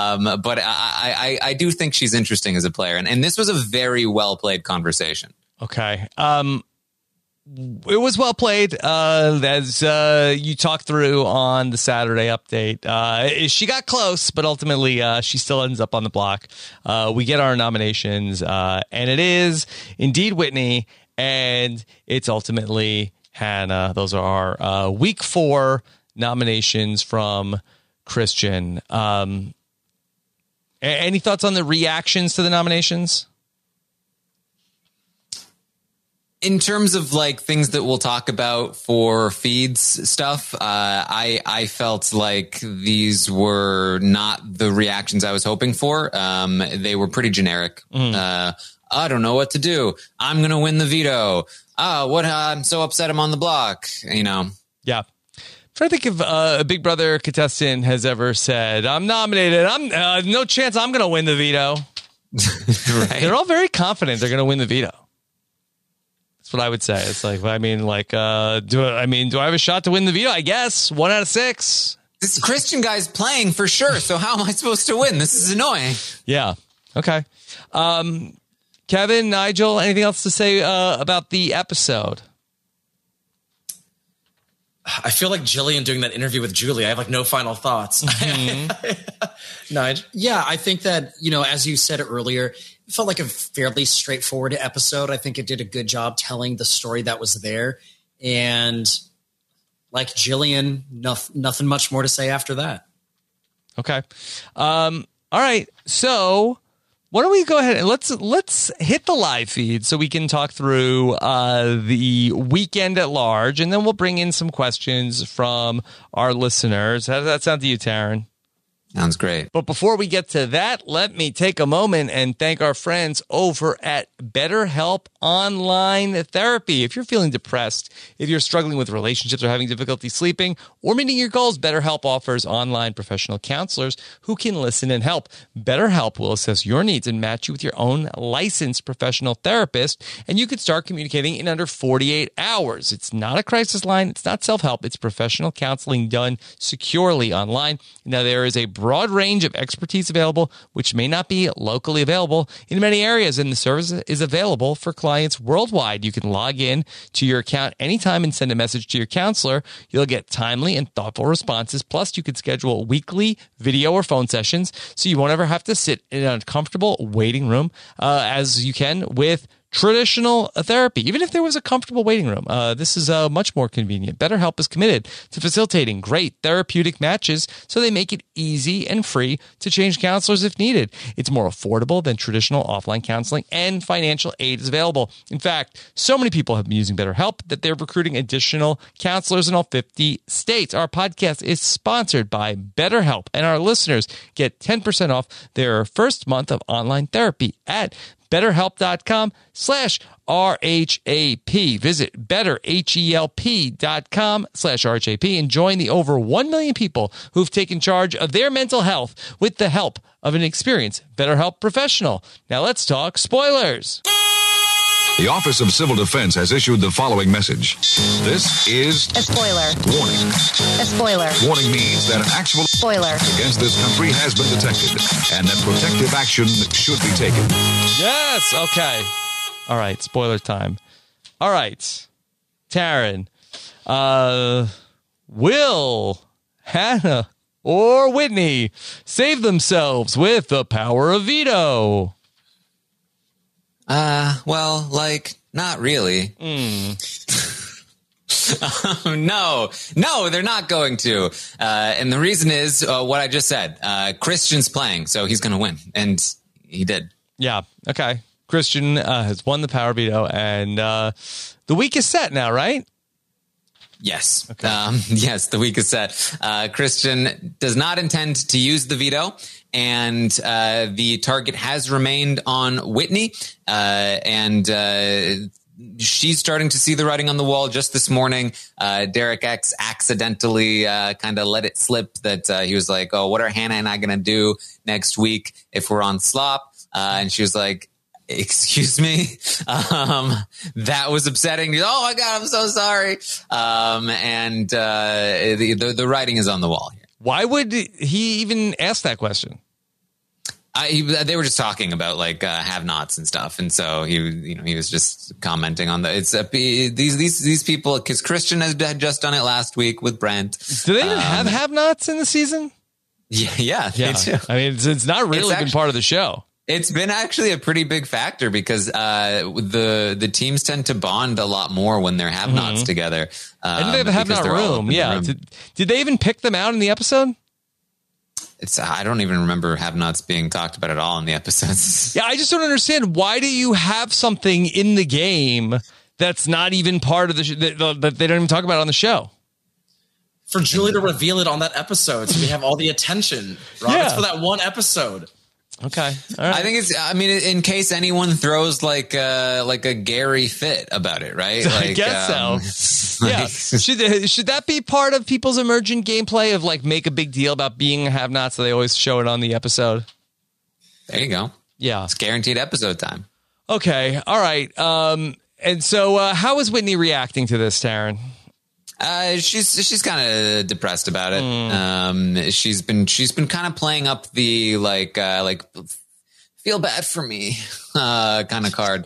I do think she's interesting as a player, and this was a very well played conversation. Okay, it was well played, as you talked through on the Saturday update. She got close, but ultimately she still ends up on the block. We get our nominations, and it is indeed Whitney, and it's ultimately Hannah. Those are our week 4 nominations from Christian. Any thoughts on the reactions to the nominations? In terms of things that we'll talk about for feeds stuff, I felt like these were not the reactions I was hoping for. They were pretty generic. I don't know what to do. I'm going to win the veto. I'm so upset I'm on the block, Yeah. I'm trying to think if a Big Brother contestant has ever said, I'm nominated. No chance I'm going to win the veto. Right. They're all very confident they're going to win the veto. That's what I would say. It's like, I mean, like, do I have a shot to win the veto? I guess 1 out of 6. This Christian guy's playing for sure. So how am I supposed to win? This is annoying. Yeah. Okay. Kevin, Nigel, anything else to say about the episode? I feel like Jillian doing that interview with Julie. I have like no final thoughts. Nigel? Yeah, I think that, as you said earlier, it felt like a fairly straightforward episode. I think it did a good job telling the story that was there. And like Jillian, nothing much more to say after that. Okay. All right. So why don't we go ahead and let's hit the live feed so we can talk through the weekend at large, and then we'll bring in some questions from our listeners. How does that sound to you, Taryn? Sounds great. But before we get to that, let me take a moment and thank our friends over at BetterHelp Online Therapy. If you're feeling depressed, if you're struggling with relationships or having difficulty sleeping or meeting your goals, BetterHelp offers online professional counselors who can listen and help. BetterHelp will assess your needs and match you with your own licensed professional therapist, and you can start communicating in under 48 hours. It's not a crisis line. It's not self-help. It's professional counseling done securely online. Now, there is a broad range of expertise available, which may not be locally available in many areas, and the service is available for clients worldwide. You can log in to your account anytime and send a message to your counselor. You'll get timely and thoughtful responses. Plus, you can schedule weekly video or phone sessions, so you won't ever have to sit in a comfortable waiting room as you can with traditional therapy. Even if there was a comfortable waiting room, this is much more convenient. BetterHelp is committed to facilitating great therapeutic matches, so they make it easy and free to change counselors if needed. It's more affordable than traditional offline counseling, and financial aid is available. In fact, so many people have been using BetterHelp that they're recruiting additional counselors in all 50 states. Our podcast is sponsored by BetterHelp, and our listeners get 10% off their first month of online therapy at BetterHelp.com/RHAP. Visit BetterHelp.com/RHAP and join the over 1 million people who've taken charge of their mental health with the help of an experienced BetterHelp professional. Now let's talk spoilers. The Office of Civil Defense has issued the following message. This is a spoiler. Warning. A spoiler. Warning means that an actual spoiler against this country has been detected and that protective action should be taken. Yes. Okay. All right. Spoiler time. All right. Taryn, will Hannah or Whitney save themselves with the power of veto? Well, like, not really. No, they're not going to. And the reason is what I just said. Christian's playing, so he's going to win. And he did. Yeah. Okay. Christian has won the power veto, and the week is set now, right? Yes. Okay. Yes, the week is set. Christian does not intend to use the veto, and the target has remained on Whitney. And she's starting to see the writing on the wall. Just this morning, Derek X accidentally kind of let it slip that he was like, oh, what are Hannah and I going to do next week if we're on Slop? And she was like, excuse me. That was upsetting. Oh my God, I'm so sorry. And the writing is on the wall here. Why would he even ask that question? They were just talking about like have-nots and stuff, and so he was just commenting on the. It's these people, because Christian had just done it last week with Brent. Do they even have-nots in the season? Yeah. They do. I mean, it's not really been part of the show. It's been actually a pretty big factor because the teams tend to bond a lot more when they're have-nots together. And they have a have-not room. Yeah. Did they even pick them out in the episode? I don't even remember have-nots being talked about at all in the episodes. Yeah, I just don't understand. Why do you have something in the game that's not even part of the that they don't even talk about on the show? For Julie to reveal it on that episode, so we have all the attention. Rob, it's for that one episode. Okay. All right. I think in case anyone throws like a Gary fit about it, right? Like, I guess so. Yeah. Should that be part of people's emergent gameplay of like make a big deal about being a have-not, so they always show it on the episode? There you go. Yeah. It's guaranteed episode time. Okay. All right. And so how is Whitney reacting to this, Taryn? She's kind of depressed about it. She's been kind of playing up the like feel bad for me kind of card.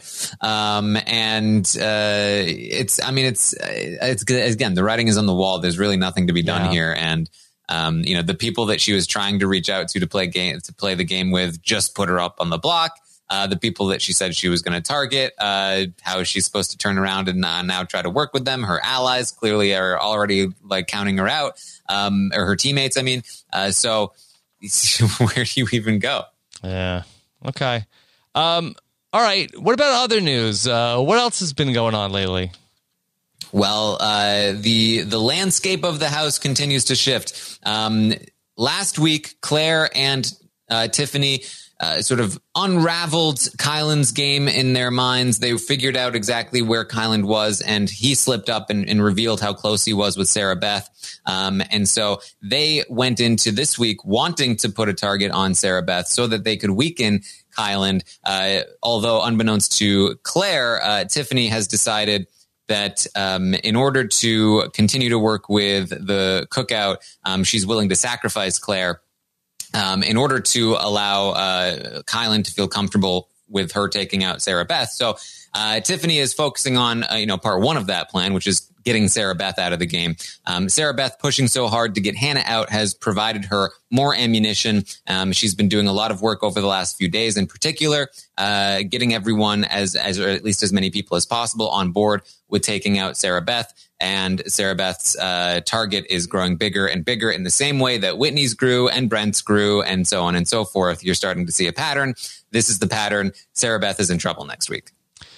And it's again, the writing is on the wall. There's really nothing to be done here. And the people that she was trying to reach out to play the game with just put her up on the block. The people that she said she was going to target, how is she supposed to turn around and now try to work with them? Her allies clearly are already like counting her out, or her teammates. I mean, so where do you even go? Yeah. Okay. All right. What about other news? What else has been going on lately? Well, the landscape of the house continues to shift. Last week, Claire and Tiffany sort of unraveled Kyland's game in their minds. They figured out exactly where Kyland was, and he slipped up and revealed how close he was with Sarah Beth. And so they went into this week wanting to put a target on Sarah Beth so that they could weaken Kyland. Although unbeknownst to Claire, Tiffany has decided that in order to continue to work with the cookout, she's willing to sacrifice Claire in order to allow Kyland to feel comfortable with her taking out Sarah Beth. So Tiffany is focusing on part one of that plan, which is getting Sarah Beth out of the game. Sarah Beth pushing so hard to get Hannah out has provided her more ammunition. She's been doing a lot of work over the last few days, in particular, getting everyone or at least as many people as possible on board with taking out Sarah Beth. And Sarah Beth's target is growing bigger and bigger in the same way that Whitney's grew and Brent's grew and so on and so forth. You're starting to see a pattern. This is the pattern. Sarah Beth is in trouble next week.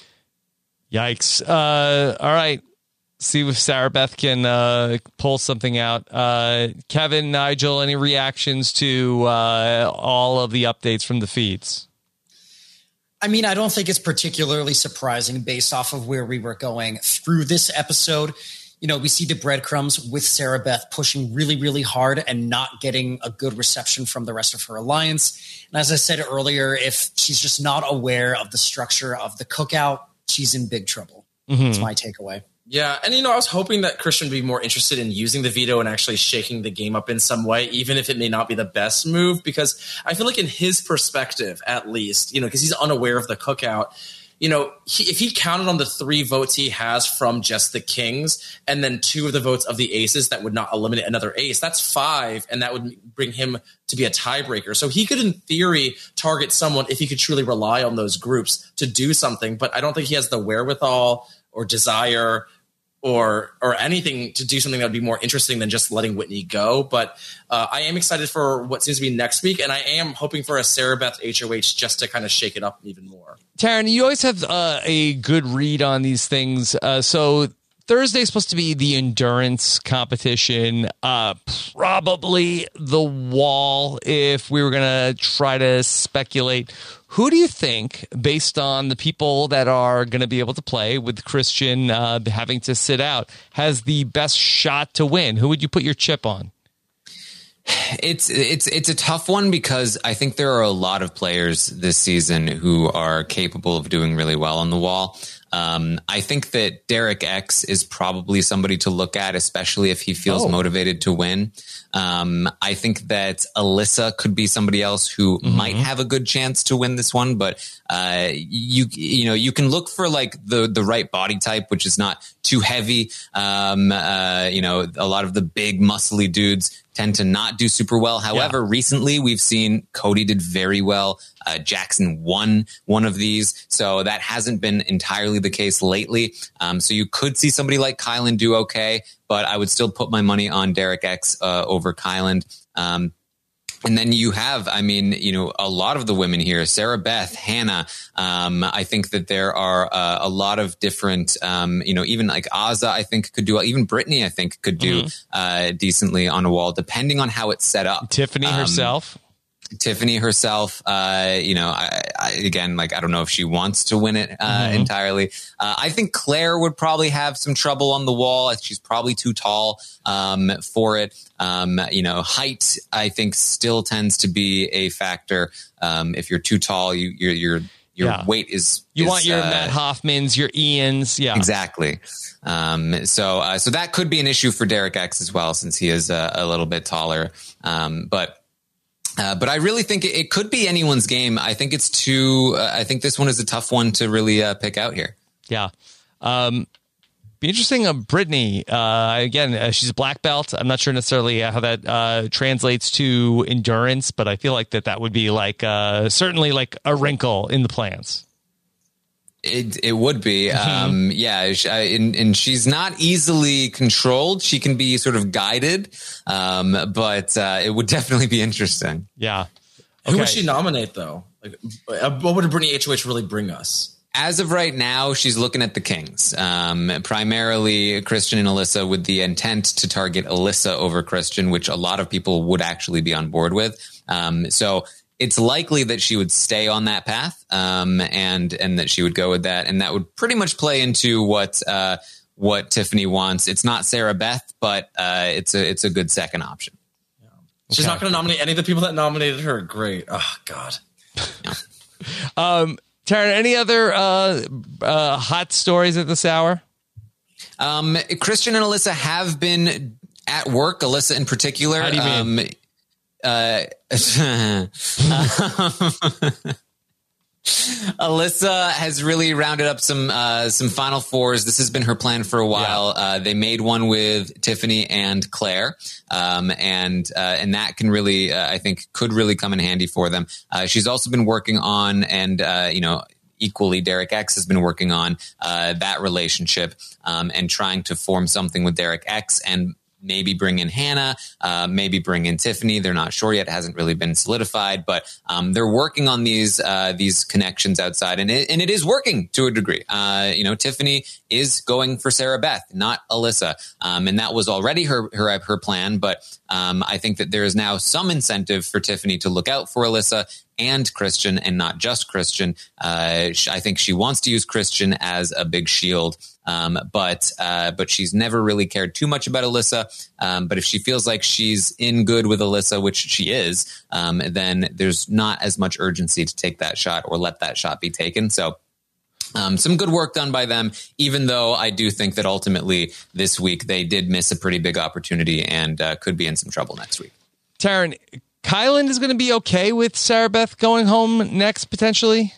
Yikes. All right. See if Sarah Beth can pull something out. Kevin, Nigel, any reactions to all of the updates from the feeds? I mean, I don't think it's particularly surprising based off of where we were going through this episode. We see the breadcrumbs with Sarah Beth pushing really, really hard and not getting a good reception from the rest of her alliance. And as I said earlier, if she's just not aware of the structure of the cookout, she's in big trouble. That's my takeaway. Yeah, and I was hoping that Christian would be more interested in using the veto and actually shaking the game up in some way, even if it may not be the best move, because I feel like in his perspective, at least, because he's unaware of the cookout, if he counted on the 3 votes he has from just the kings and then 2 of the votes of the aces, that would not eliminate another ace. That's 5, and that would bring him to be a tiebreaker. So he could, in theory, target someone if he could truly rely on those groups to do something, but I don't think he has the wherewithal or desire or anything to do something that would be more interesting than just letting Whitney go. But I am excited for what seems to be next week, and I am hoping for a Sarah Beth HOH just to kind of shake it up even more. Taryn, you always have a good read on these things. So Thursday is supposed to be the endurance competition, probably the wall, if we were going to try to speculate. Who do you think, based on the people that are going to be able to play with Christian having to sit out, has the best shot to win? Who would you put your chip on? It's a tough one because I think there are a lot of players this season who are capable of doing really well on the wall. I think that Derek X is probably somebody to look at, especially if he feels motivated to win. I think that Alyssa could be somebody else who might have a good chance to win this one, but you can look for like the right body type, which is not too heavy. A lot of the big muscly dudes tend to not do super well. However, recently we've seen Cody did very well. Jackson won one of these. So that hasn't been entirely the case lately. So you could see somebody like Kyland do okay, but I would still put my money on Derek X over Kyland. And then you have, a lot of the women here, Sarah Beth, Hannah. I think that there are a lot of different, even like Azah, I think could do well. Even Brittany, I think could do decently on a wall, depending on how it's set up. Tiffany herself. I don't know if she wants to win it entirely. I think Claire would probably have some trouble on the wall. She's probably too tall for it. Height, I think, still tends to be a factor. If you're too tall, you're your weight is. You want your Matt Hoffmans, your Ians. Yeah, exactly. So that could be an issue for Derek X as well, since he is a little bit taller. But I really think it could be anyone's game. I think it's I think this one is a tough one to really pick out here. Yeah. Be interesting. Brittany, again, she's a black belt. I'm not sure necessarily how that translates to endurance, but I feel like that would be like certainly like a wrinkle in the plans. It would be. And she's not easily controlled. She can be sort of guided, but it would definitely be interesting. Yeah. Okay. Who would she nominate, though? Like, what would Brittany HOH really bring us? As of right now, she's looking at the Kings, primarily Christian and Alyssa, with the intent to target Alyssa over Christian, which a lot of people would actually be on board with. So it's likely that she would stay on that path, and that she would go with that. And that would pretty much play into what Tiffany wants. It's not Sarah Beth, but it's a good second option. Yeah. She's not going to nominate any of the people that nominated her. Great. Oh, God. Yeah. Taryn, any other hot stories at this hour? Christian and Alyssa have been at work, Alyssa in particular. How do you mean? Alyssa has really rounded up some Final Fours. This has been her plan for a while. Yeah. They made one with Tiffany and Claire, and that can really, I think, could really come in handy for them. She's also been working on, and equally, Derek X has been working on that relationship, and trying to form something with Derek X and maybe bring in Hannah, maybe bring in Tiffany. They're not sure yet. It hasn't really been solidified, but they're working on these connections outside, and it is working to a degree. Tiffany is going for Sarah Beth, not Alyssa, and that was already her plan. But I think that there is now some incentive for Tiffany to look out for Alyssa and Christian, and not just Christian. I think she wants to use Christian as a big shield. But she's never really cared too much about Alyssa. But if she feels like she's in good with Alyssa, which she is, then there's not as much urgency to take that shot or let that shot be taken. So, some good work done by them, even though I do think that ultimately this week they did miss a pretty big opportunity and could be in some trouble next week. Taryn, Kyland is going to be okay with Sarah Beth going home next, potentially?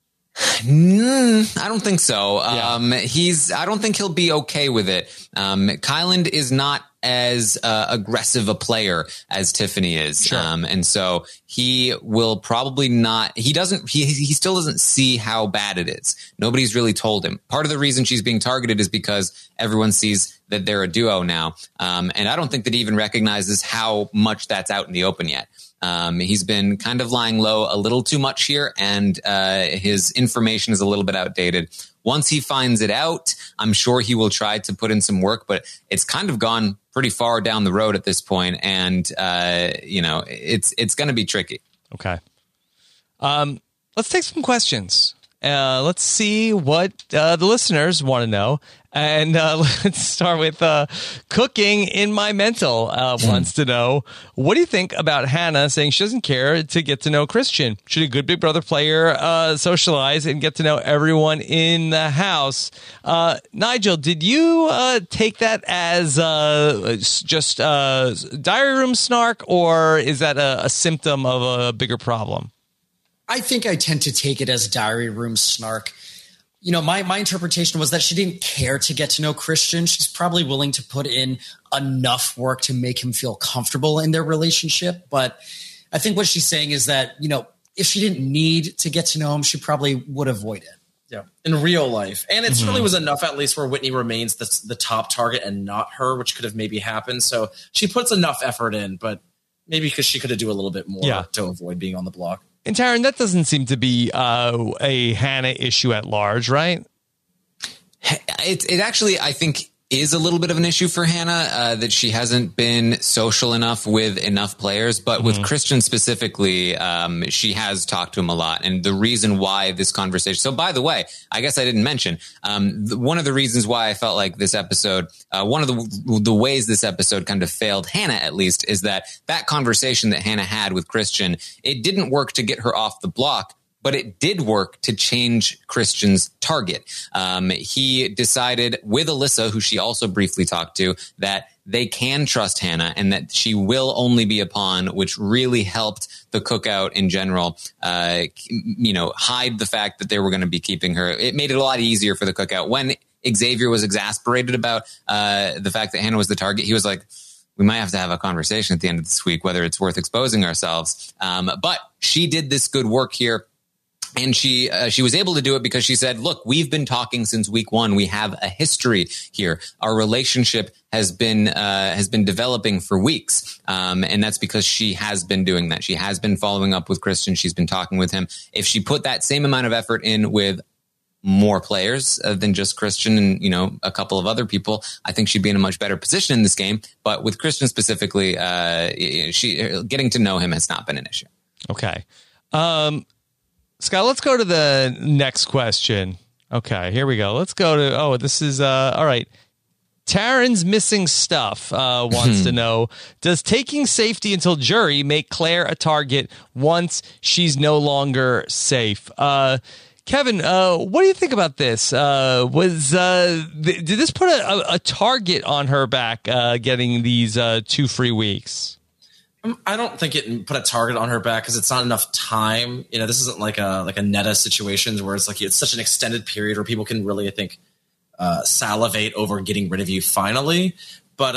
I don't think so. Yeah. I don't think he'll be okay with it. Kyland is not as aggressive a player as Tiffany is. Sure. And so he will probably not, he still doesn't see how bad it is. Nobody's really told him. Part of the reason she's being targeted is because everyone sees that they're a duo now. And I don't think that he even recognizes how much that's out in the open yet. He's been kind of lying low a little too much here, and his information is a little bit outdated. Once he finds it out, I'm sure he will try to put in some work, but it's kind of gone pretty far down the road at this point, and it's going to be tricky. Okay. Let's take some questions. Let's see what the listeners want to know. And let's start with Cooking in My Mental wants to know, what do you think about Hannah saying she doesn't care to get to know Christian? Should a good Big Brother player socialize and get to know everyone in the house? Nigel, did you take that as just diary room snark, or is that a symptom of a bigger problem? I think I tend to take it as diary room snark. My interpretation was that she didn't care to get to know Christian. She's probably willing to put in enough work to make him feel comfortable in their relationship. But I think what she's saying is that, if she didn't need to get to know him, she probably would avoid it. Yeah, in real life. And it certainly was enough, at least, where Whitney remains the top target and not her, which could have maybe happened. So she puts enough effort in, but maybe because she could have do a little bit more to avoid being on the block. And Taryn, that doesn't seem to be a Hannah issue at large, right? It actually, I think, is a little bit of an issue for Hannah, that she hasn't been social enough with enough players. But with Christian specifically, she has talked to him a lot. And the reason why this conversation... So, by the way, I guess I didn't mention, one of the reasons why I felt like this episode, one of the ways this episode kind of failed Hannah, at least, is that conversation that Hannah had with Christian, it didn't work to get her off the block, but but it did work to change Christian's target. He decided with Alyssa, who she also briefly talked to, that they can trust Hannah and that she will only be a pawn, which really helped the cookout in general, hide the fact that they were going to be keeping her. It made it a lot easier for the cookout. When Xavier was exasperated about the fact that Hannah was the target, he was like, we might have to have a conversation at the end of this week, whether it's worth exposing ourselves. But she did this good work here. And she was able to do it because she said, look, we've been talking since week one. We have a history here. Our relationship has been developing for weeks. And that's because she has been doing that. She has been following up with Christian. She's been talking with him. If she put that same amount of effort in with more players than just Christian and, a couple of other people, I think she'd be in a much better position in this game. But with Christian specifically, she getting to know him has not been an issue. Okay. Scott, let's go to the next question. Okay, here we go. Let's go to, this is, all right. Taryn's Missing Stuff wants to know, does taking safety until jury make Claire a target once she's no longer safe? Kevin, what do you think about this? Did this put a target on her back getting these 2 free weeks? I don't think it put a target on her back because it's not enough time. This isn't like a Netta situation where it's like it's such an extended period where people can really, I think, salivate over getting rid of you finally. But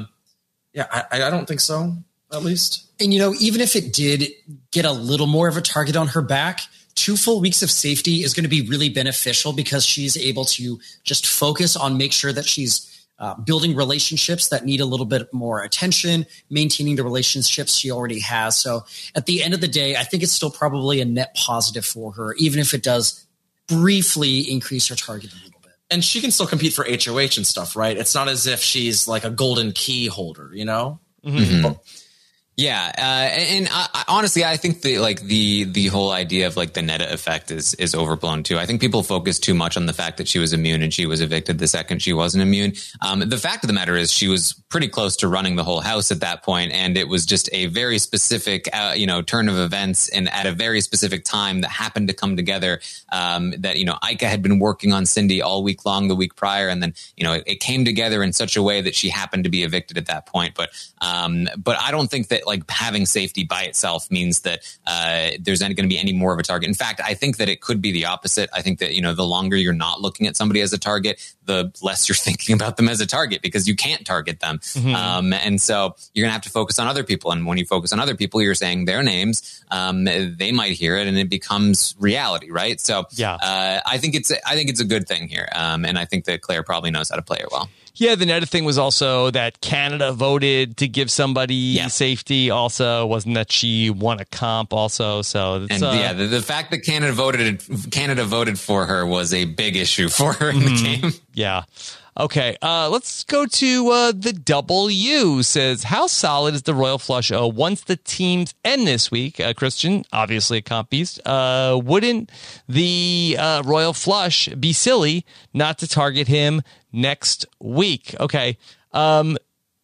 I don't think so, at least. And even if it did get a little more of a target on her back, 2 full weeks of safety is going to be really beneficial because she's able to just focus on make sure that she's building relationships that need a little bit more attention, maintaining the relationships she already has. So at the end of the day, I think it's still probably a net positive for her, even if it does briefly increase her target a little bit. And she can still compete for HOH and stuff, right? It's not as if she's like a golden key holder, Mm-hmm. Yeah, and I, honestly, I think the whole idea of the Netta effect is overblown too. I think people focus too much on the fact that she was immune and she was evicted the second she wasn't immune. The fact of the matter is she was pretty close to running the whole house at that point, and it was just a very specific turn of events and at a very specific time that happened to come together. That Ika had been working on Cindy all week long the week prior, and then it came together in such a way that she happened to be evicted at that point. But I don't think that having safety by itself means that there's going to be any more of a target. In fact, I think that it could be the opposite. I think that the longer you're not looking at somebody as a target, the less you're thinking about them as a target because you can't target them. Mm-hmm. And so you're going to have to focus on other people. And when you focus on other people, you're saying their names. They might hear it, and it becomes reality, right? So yeah, I think it's a good thing here, and I think that Claire probably knows how to play it well. Yeah, the Netta thing was also that Canada voted to give somebody safety. Also, wasn't that she won a comp? Also, so the fact that Canada voted for her was a big issue for her in the game. Yeah. Okay, let's go to the W. Says, how solid is the Royal Flush once the teams end this week? Christian, obviously a comp beast. Wouldn't the Royal Flush be silly not to target him next week? Okay, Taryn,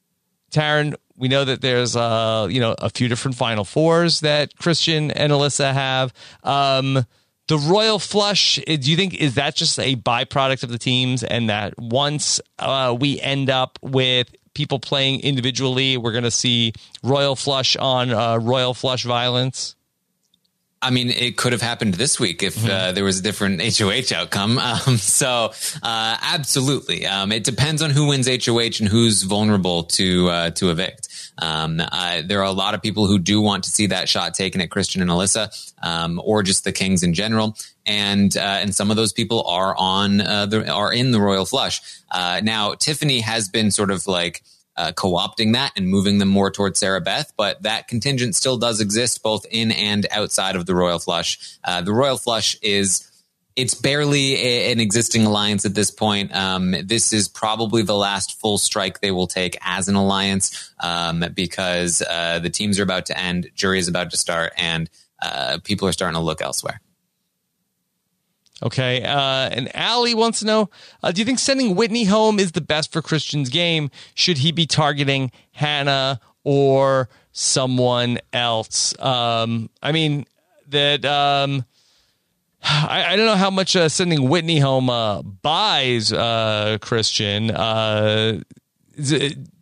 we know that there's a few different Final Fours that Christian and Alyssa have. The Royal Flush, do you think, is that just a byproduct of the teams, and that once we end up with people playing individually, we're going to see Royal Flush on Royal Flush violence? I mean, it could have happened this week if there was a different HOH outcome. Absolutely. It depends on who wins HOH and who's vulnerable to evict. There are a lot of people who do want to see that shot taken at Christian and Alyssa, or just the Kings in general. And some of those people are are in the Royal Flush. Now, Tiffany has been sort of co-opting that and moving them more towards Sarah Beth, but that contingent still does exist both in and outside of the Royal Flush. The Royal Flush it's barely an existing alliance at this point. This is probably the last full strike they will take as an alliance, because the teams are about to end, jury is about to start, and people are starting to look elsewhere. Okay, and Allie wants to know, do you think sending Whitney home is the best for Christian's game? Should he be targeting Hannah or someone else? I don't know how much sending Whitney home buys Christian. Is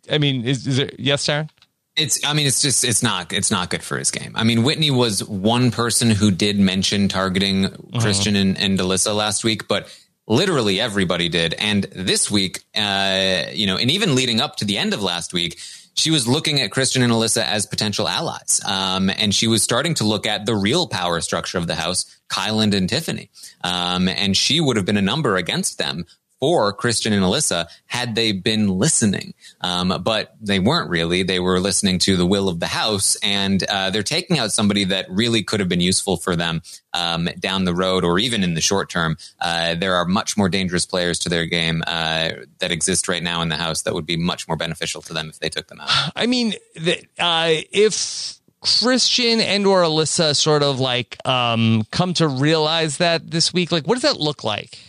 it yes, Darren? It's not good for his game. I mean, Whitney was one person who did mention targeting Christian and Alyssa last week, but literally everybody did. And this week, and even leading up to the end of last week, she was looking at Christian and Alyssa as potential allies. And she was starting to look at the real power structure of the house, Kyland and Tiffany. And she would have been a number against them for Christian and Alyssa had they been listening. But they weren't really. They were listening to the will of the house, and they're taking out somebody that really could have been useful for them down the road or even in the short term. There are much more dangerous players to their game that exist right now in the house that would be much more beneficial to them if they took them out. I mean, if Christian and or Alyssa sort of like come to realize that this week, like what does that look like?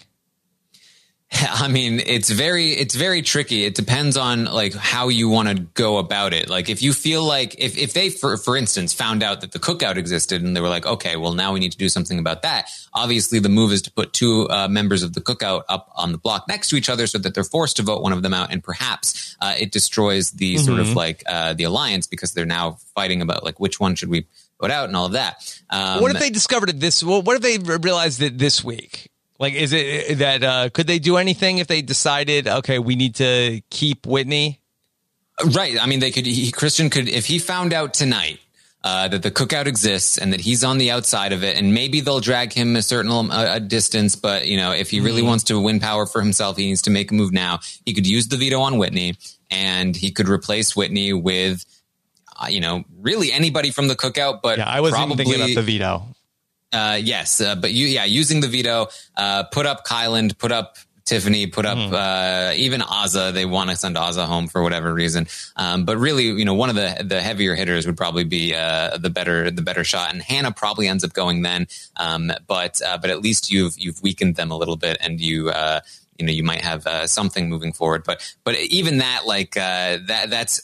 I mean, it's very tricky. It depends on like how you want to go about it. Like if you feel like if they, for instance, found out that the cookout existed and they were like, okay, well now we need to do something about that. Obviously the move is to put two members of the cookout up on the block next to each other so that they're forced to vote one of them out. And perhaps it destroys the sort of like the alliance because they're now fighting about like which one should we vote out and all of that. What if they discovered it this? What if they realized it this week? Like, is it that could they do anything if they decided, okay, we need to keep Whitney? Right. I mean, Christian could, if he found out tonight that the cookout exists and that he's on the outside of it, and maybe they'll drag him a certain distance. But, if he really wants to win power for himself, he needs to make a move now. He could use the veto on Whitney, and he could replace Whitney with, really anybody from the cookout. But yeah, I was even thinking about the veto. Yes, but using the veto, put up Kyland, put up Tiffany, put up even Azah. They want to send Azah home for whatever reason. But really, one of the heavier hitters would probably be the better shot, and Hannah probably ends up going then. But at least you've weakened them a little bit, and you might have something moving forward, but even that, like that's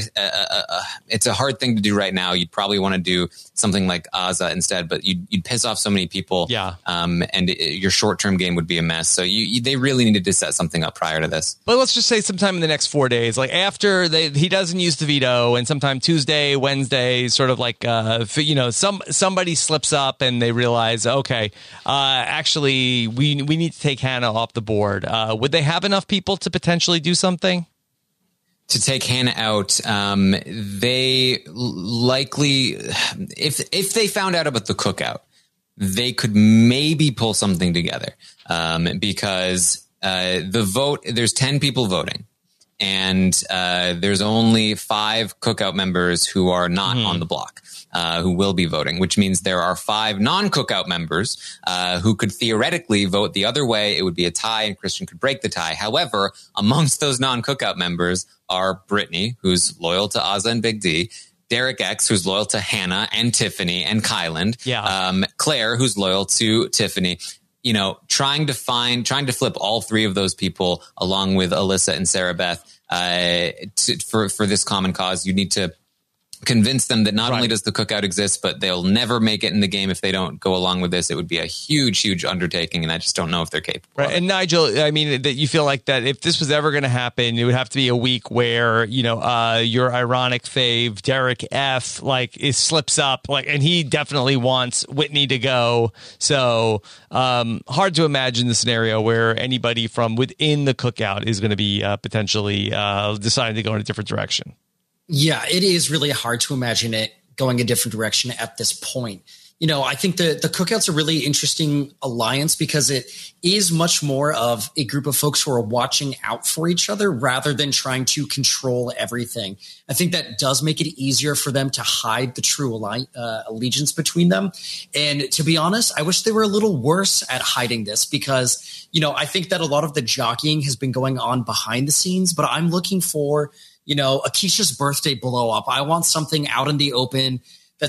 it's a hard thing to do right now. You'd probably want to do something like Azah instead, but you'd piss off so many people. Yeah. And your short term game would be a mess. So they really needed to set something up prior to this. But let's just say sometime in the next 4 days, like after he doesn't use the veto, and sometime Tuesday, Wednesday, sort of like somebody slips up and they realize, okay, actually we need to take Hannah off the board. Would they have enough people to potentially do something? To take Hannah out, they likely, if they found out about the cookout, they could maybe pull something together because the vote, there's 10 people voting, and there's only 5 cookout members who are not on the block. Who will be voting, which means there are 5 non-cookout members who could theoretically vote the other way. It would be a tie, and Christian could break the tie. However, amongst those non-cookout members are Brittany, who's loyal to Azah and Big D, Derek X, who's loyal to Hannah and Tiffany and Kyland, Claire, who's loyal to Tiffany. Trying to flip all 3 of those people along with Alyssa and Sarah Beth for this common cause. You need to convince them that not only does the cookout exist, but they'll never make it in the game if they don't go along with this. It would be a huge, huge undertaking, and I just don't know if they're capable. Right. And Nigel, I mean, that you feel like that if this was ever going to happen, it would have to be a week where, your ironic fave, Derek F, slips up, and he definitely wants Whitney to go. So hard to imagine the scenario where anybody from within the cookout is going to be potentially deciding to go in a different direction. Yeah, it is really hard to imagine it going a different direction at this point. I think the Cookouts are a really interesting alliance because it is much more of a group of folks who are watching out for each other rather than trying to control everything. I think that does make it easier for them to hide the true allegiance between them. And to be honest, I wish they were a little worse at hiding this because, I think that a lot of the jockeying has been going on behind the scenes, but I'm looking for Akeisha's birthday blow up. I want something out in the open that's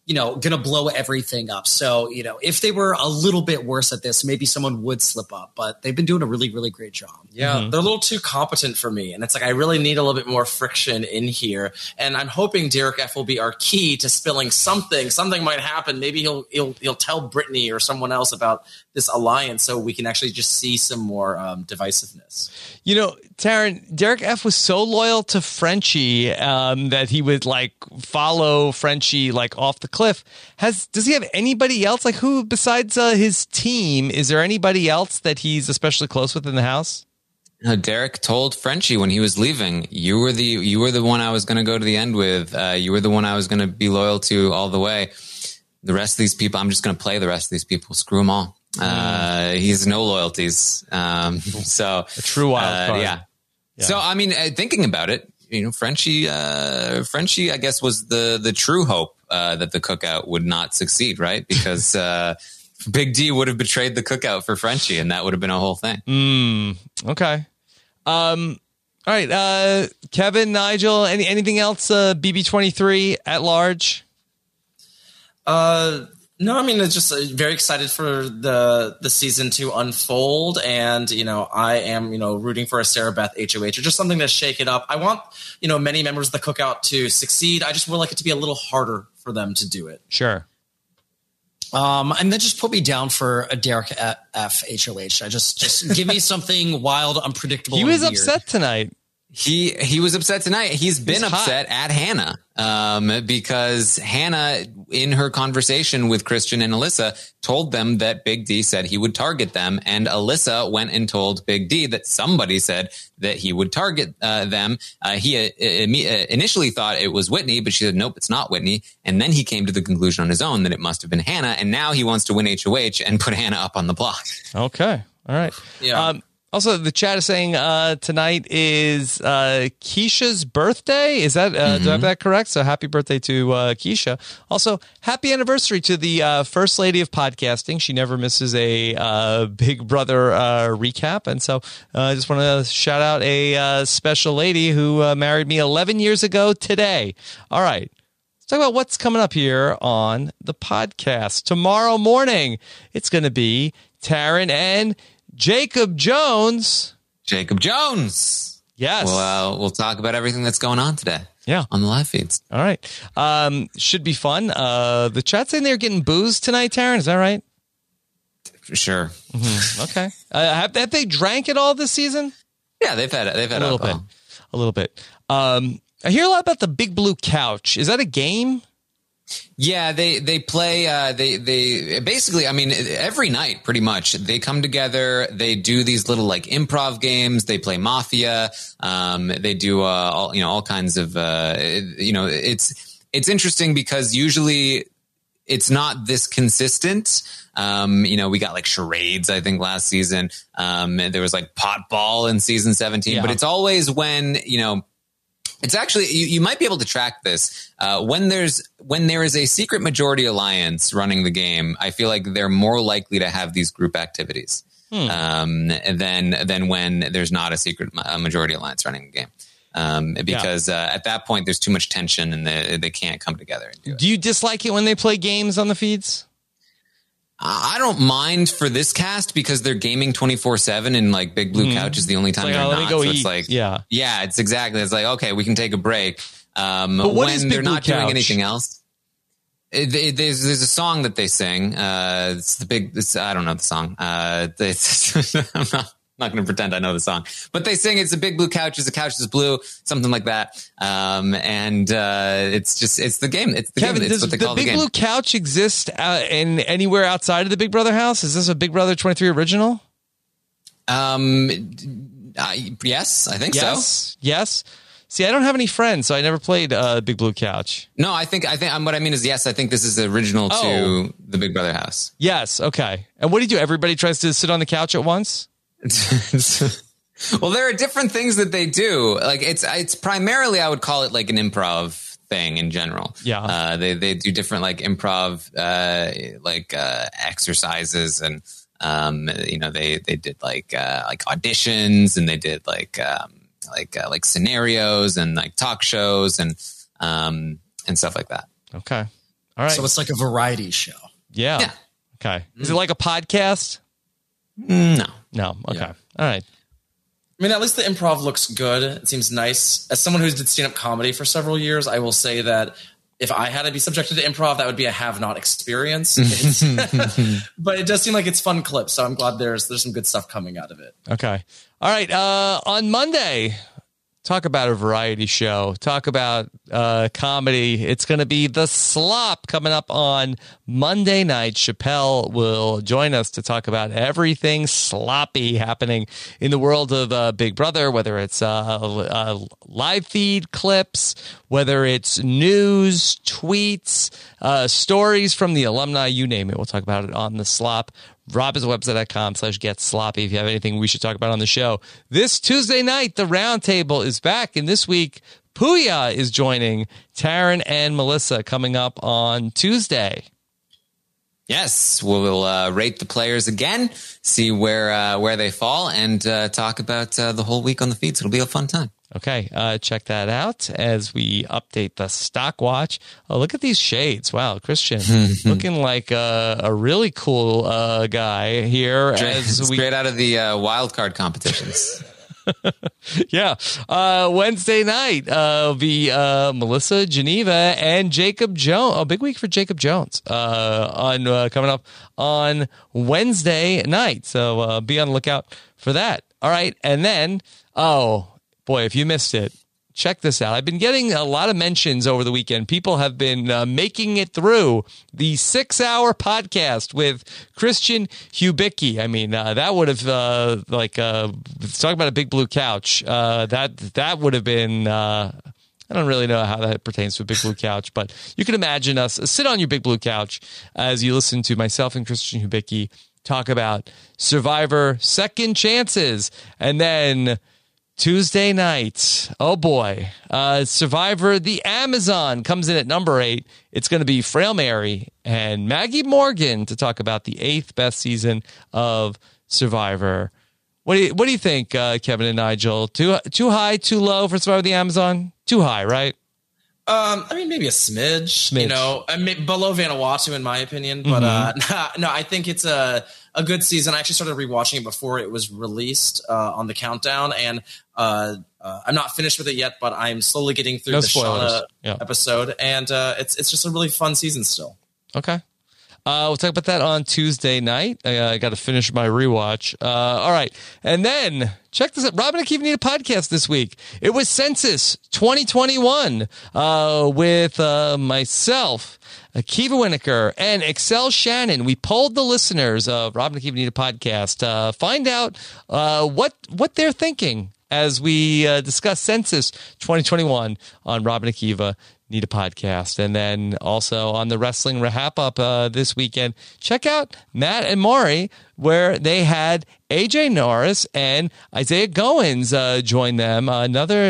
going to blow everything up. So, if they were a little bit worse at this, maybe someone would slip up, but they've been doing a really, really great job. Yeah, they're a little too competent for me. And it's like, I really need a little bit more friction in here. And I'm hoping Derek F will be our key to spilling something. Something might happen. Maybe he'll tell Brittany or someone else about this alliance so we can actually just see some more divisiveness. Taryn, Derek F was so loyal to Frenchie that he would follow Frenchie off the cliff. Does he have anybody else? Who besides his team? Is there anybody else that he's especially close with in the house? Derek told Frenchie when he was leaving, you were the one I was going to go to the end with. You were the one I was going to be loyal to all the way. The rest of these people, I'm just going to play the rest of these people. Screw them all. He has no loyalties. So a true wild card. Yeah. So, I mean, thinking about it, Frenchie, I guess, was the true hope that the cookout would not succeed, right? Because Big D would have betrayed the cookout for Frenchie, and that would have been a whole thing. Okay. All right. Kevin, Nigel, anything else? BB23 at large? No, I mean, it's just very excited for the season to unfold. And, I am, rooting for a Sarah Beth HOH or just something to shake it up. I want, many members of the cookout to succeed. I just would like it to be a little harder for them to do it. Sure. And then just put me down for a Derek F HOH. I just give me something wild, unpredictable. He was upset tonight. He was upset tonight. He's been upset at Hannah because Hannah, in her conversation with Christian and Alyssa, told them that Big D said he would target them. And Alyssa went and told Big D that somebody said that he would target them. He initially thought it was Whitney, but she said, nope, it's not Whitney. And then he came to the conclusion on his own that it must have been Hannah. And now he wants to win HOH and put Hannah up on the block. Okay. All right. Yeah. Also, the chat is saying tonight is Keisha's birthday. Is that do I have that correct? So happy birthday to Keisha. Also, happy anniversary to the First Lady of Podcasting. She never misses a Big Brother recap. And so I just want to shout out a special lady who married me 11 years ago today. All right. Let's talk about what's coming up here on the podcast. Tomorrow morning, it's going to be Taryn and Jacob Jones. Yes. Well, we'll talk about everything that's going on today. Yeah. On the live feeds. All right. Should be fun. The chat's saying they're getting boozed tonight, Taryn. Is that right? Sure. Mm-hmm. Okay. Have they drank it all this season? Yeah, they've had a little bit. I hear a lot about the Big Blue Couch. Is that a game? Yeah, they play, they basically, I mean, every night pretty much they come together, they do these little improv games, they play Mafia, they do, all kinds of, it's interesting because usually it's not this consistent. We got charades, I think last season, and there was pot ball in season 17, but it's always when, it's actually, you might be able to track this. When there is a secret majority alliance running the game, I feel like they're more likely to have these group activities than when there's not a secret majority alliance running the game. Because at that point, there's too much tension and they can't come together and do it. Do you dislike it when they play games on the feeds? I don't mind for this cast because they're gaming 24/7 and Big Blue Couch is the only time they're not. So it's it's exactly. It's okay, we can take a break. But when they're not doing Couch? anything else, there's a song that they sing. It's I don't know the song. I'm not going to pretend I know the song, but they sing it's a big blue couch, the couch is blue, something like that. It's the game. It's the Kevin, game. It's what they call the game. Does the Big Blue Couch exist in anywhere outside of the Big Brother house? Is this a Big Brother 23 original? Yes, I think so. Yes. See, I don't have any friends, so I never played Big Blue Couch. No, I think what I mean is yes, I think this is the original to the Big Brother house. Yes. Okay. And what do you do? Everybody tries to sit on the couch at once? Well, there are different things that they do. It's primarily, I would call it an improv thing in general. Yeah. They do different improv exercises and they did auditions and they did scenarios and talk shows and stuff like that. Okay. All right. So it's like a variety show. Yeah. Okay. Is it like a podcast? No. Okay. Yeah. All right. I mean, at least the improv looks good. It seems nice. As someone who's did stand-up comedy for several years, I will say that if I had to be subjected to improv, that would be a have-not experience. But it does seem like it's fun clips, so I'm glad there's some good stuff coming out of it. Okay. All right. On Monday, talk about a variety show. Talk about comedy. It's going to be The Slop coming up on Monday night. Chappelle will join us to talk about everything sloppy happening in the world of Big Brother, whether it's live feed clips, whether it's news, tweets, stories from the alumni, you name it. We'll talk about it on The Slop. robhasawebsite.com/get-sloppy if you have anything we should talk about on the show. This Tuesday night, the Roundtable is back, and this week, Puya is joining Taryn and Melissa coming up on Tuesday. Yes, we'll rate the players again, see where they fall, and talk about the whole week on the feed. So it'll be a fun time. Okay, check that out as we update the stock watch. Oh, look at these shades. Wow, Christian, looking like a really cool guy here. Straight out of the wild card competitions. Yeah. Wednesday night will be Melissa Geneva and Jacob Jones. Oh, big week for Jacob Jones on coming up on Wednesday night. So be on the lookout for that. All right. And then, oh, boy, if you missed it, check this out. I've been getting a lot of mentions over the weekend. People have been making it through the 6-hour podcast with Christian Hubicki. I mean, that would have talk about a big blue couch. That would have been. I don't really know how that pertains to a big blue couch, but you can imagine us sit on your big blue couch as you listen to myself and Christian Hubicki talk about Survivor Second Chances, and then Tuesday night, oh boy, Survivor The Amazon comes in at number 8. It's going to be Frail Mary and Maggie Morgan to talk about the 8th best season of Survivor. What do you think, Kevin and Nigel? Too high, too low for Survivor The Amazon? Too high, right? I mean, maybe a smidge. You know, below Vanuatu in my opinion, but no, I think it's a good season. I actually started rewatching it before it was released on the countdown, and I'm not finished with it yet, but I'm slowly getting through the Shauna episode, and it's just a really fun season still. Okay. We'll talk about that on Tuesday night. I got to finish my rewatch. All right. And then check this out. Rob and Akiva need a podcast this week. It was Census 2021 with myself, Akiva Winokur, and Excel Shannon. We polled the listeners of Rob and Akiva need a podcast. Find out what they're thinking as we discuss Census 2021 on Rob and Akiva Need a Podcast. And then also on the Wrestling Wrap Up this weekend, check out Matt and Maury, where they had AJ Norris and Isaiah Goins join them. Another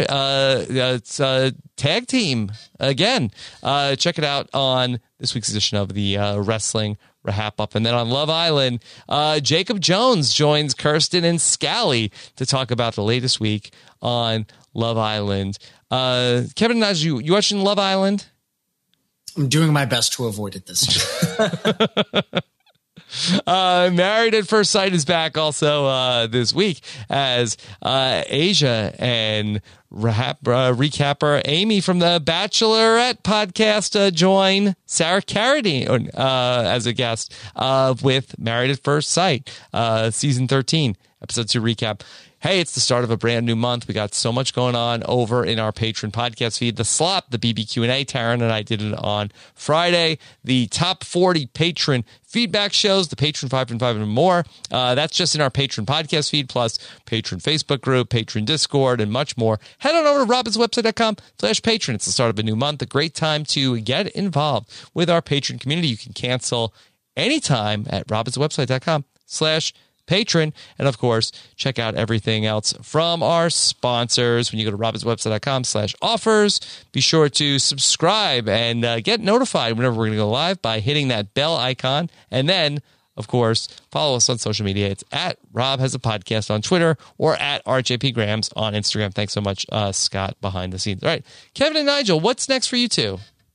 tag team again. Check it out on this week's edition of the Wrestling Wrap Up. And then on Love Island, Jacob Jones joins Kirsten and Scally to talk about the latest week on Love Island. Kevin and Nigel, you watching Love Island? I'm doing my best to avoid it this year. Married at First Sight is back also this week as Asia and recapper Amy from the Bachelorette podcast join Sarah Carradine as a guest with Married at First Sight, season 13, episode 2 recap. Hey, it's the start of a brand new month. We got so much going on over in our patron podcast feed. The Slop, the BBQ&A, Taryn and I did it on Friday. The top 40 patron feedback shows, the Patron 5 and 5 and more. That's just in our patron podcast feed, plus patron Facebook group, patron Discord, and much more. Head on over to robinswebsite.com/patron. It's the start of a new month. A great time to get involved with our patron community. You can cancel anytime at robinswebsite.com/patron. And of course, check out everything else from our sponsors when you go to robinswebsite.com/offers. Be sure to subscribe and get notified whenever we're going to go live by hitting that bell icon. And then, of course, follow us on social media. It's at Rob Has a Podcast on Twitter or at RJP Grams on Instagram. Thanks so much, Scott, behind the scenes. All right, Kevin and Nigel, what's next for you two?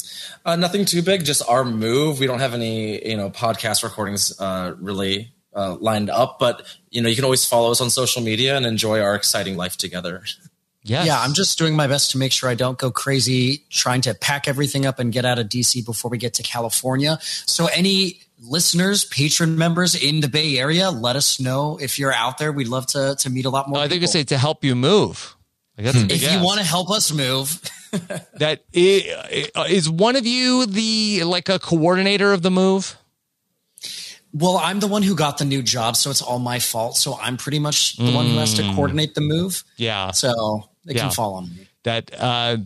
Nothing too big, just our move. We don't have any, podcast recordings really lined up, but you can always follow us on social media and enjoy our exciting life together. Yes. Yeah, I'm just doing my best to make sure I don't go crazy trying to pack everything up and get out of DC before we get to California. So any listeners, patron members in the Bay Area, let us know if you're out there. We'd love to meet a lot more people. I think you say to help you move. Like if you want to help us move. That is one of you a coordinator of the move? Well, I'm the one who got the new job, so it's all my fault. So I'm pretty much the one who has to coordinate the move. Yeah. So they can fall on me. Taryn,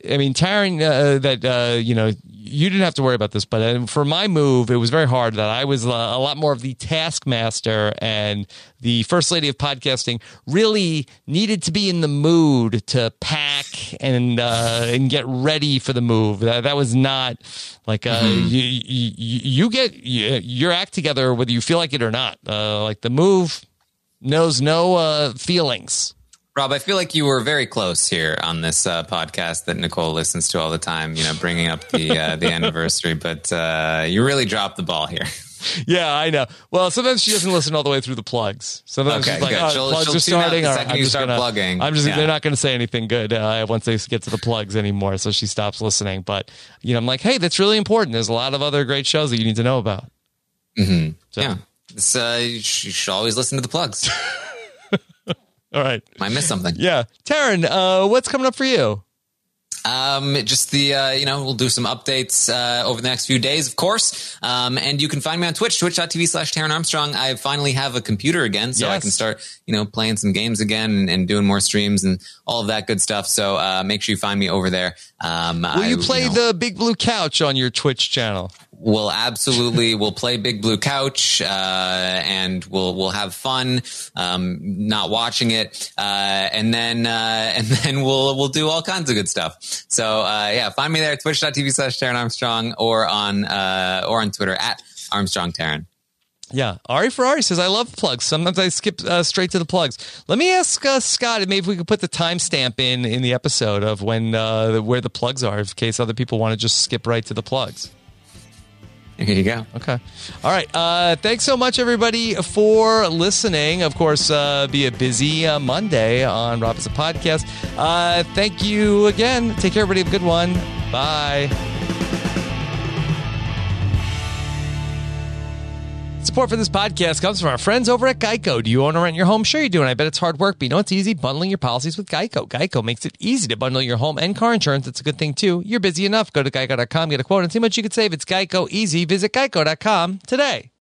you didn't have to worry about this, but for my move, it was very hard that I was a lot more of the taskmaster, and the first lady of podcasting really needed to be in the mood to pack and get ready for the move. That was not like you get your act together whether you feel like it or not. Like the move knows no feelings. Rob, I feel like you were very close here on this podcast that Nicole listens to all the time, bringing up the anniversary, but you really dropped the ball here. Yeah, I know. Well, sometimes she doesn't listen all the way through the plugs. Sometimes she's like, plugs are starting. Plugging. They're not going to say anything good once they get to the plugs anymore, so she stops listening. But, I'm like, hey, that's really important. There's a lot of other great shows that you need to know about. Mm-hmm. So. Yeah. You should always listen to the plugs. All right. Might miss something. Yeah. Taryn, what's coming up for you? Just we'll do some updates over the next few days, of course. And you can find me on Twitch, twitch.tv/Taryn Armstrong. I finally have a computer again, so I can start, playing some games again and doing more streams and all of that good stuff. So make sure you find me over there. Will you play the Big Blue Couch on your Twitch channel? We'll play Big Blue Couch, and we'll have fun, not watching it. And then we'll do all kinds of good stuff. So, find me there, twitch.tv/Taryn Armstrong, or on Twitter @ArmstrongTaryn. Yeah. Ari Ferrari says, I love plugs. Sometimes I skip straight to the plugs. Let me ask Scott, maybe if we could put the timestamp in the episode of when, where the plugs are, in case other people want to just skip right to the plugs. Here you go. Okay. All right. Thanks so much, everybody, for listening. Of course, be a busy Monday on Rob Has a Podcast. Thank you again. Take care, everybody. Have a good one. Bye. Support for this podcast comes from our friends over at Geico. Do you own or rent your home? Sure you do, and I bet it's hard work, but you know it's easy? Bundling your policies with Geico. Geico makes it easy to bundle your home and car insurance. It's a good thing, too. You're busy enough. Go to geico.com, get a quote, and see how much you could save. It's Geico easy. Visit geico.com today.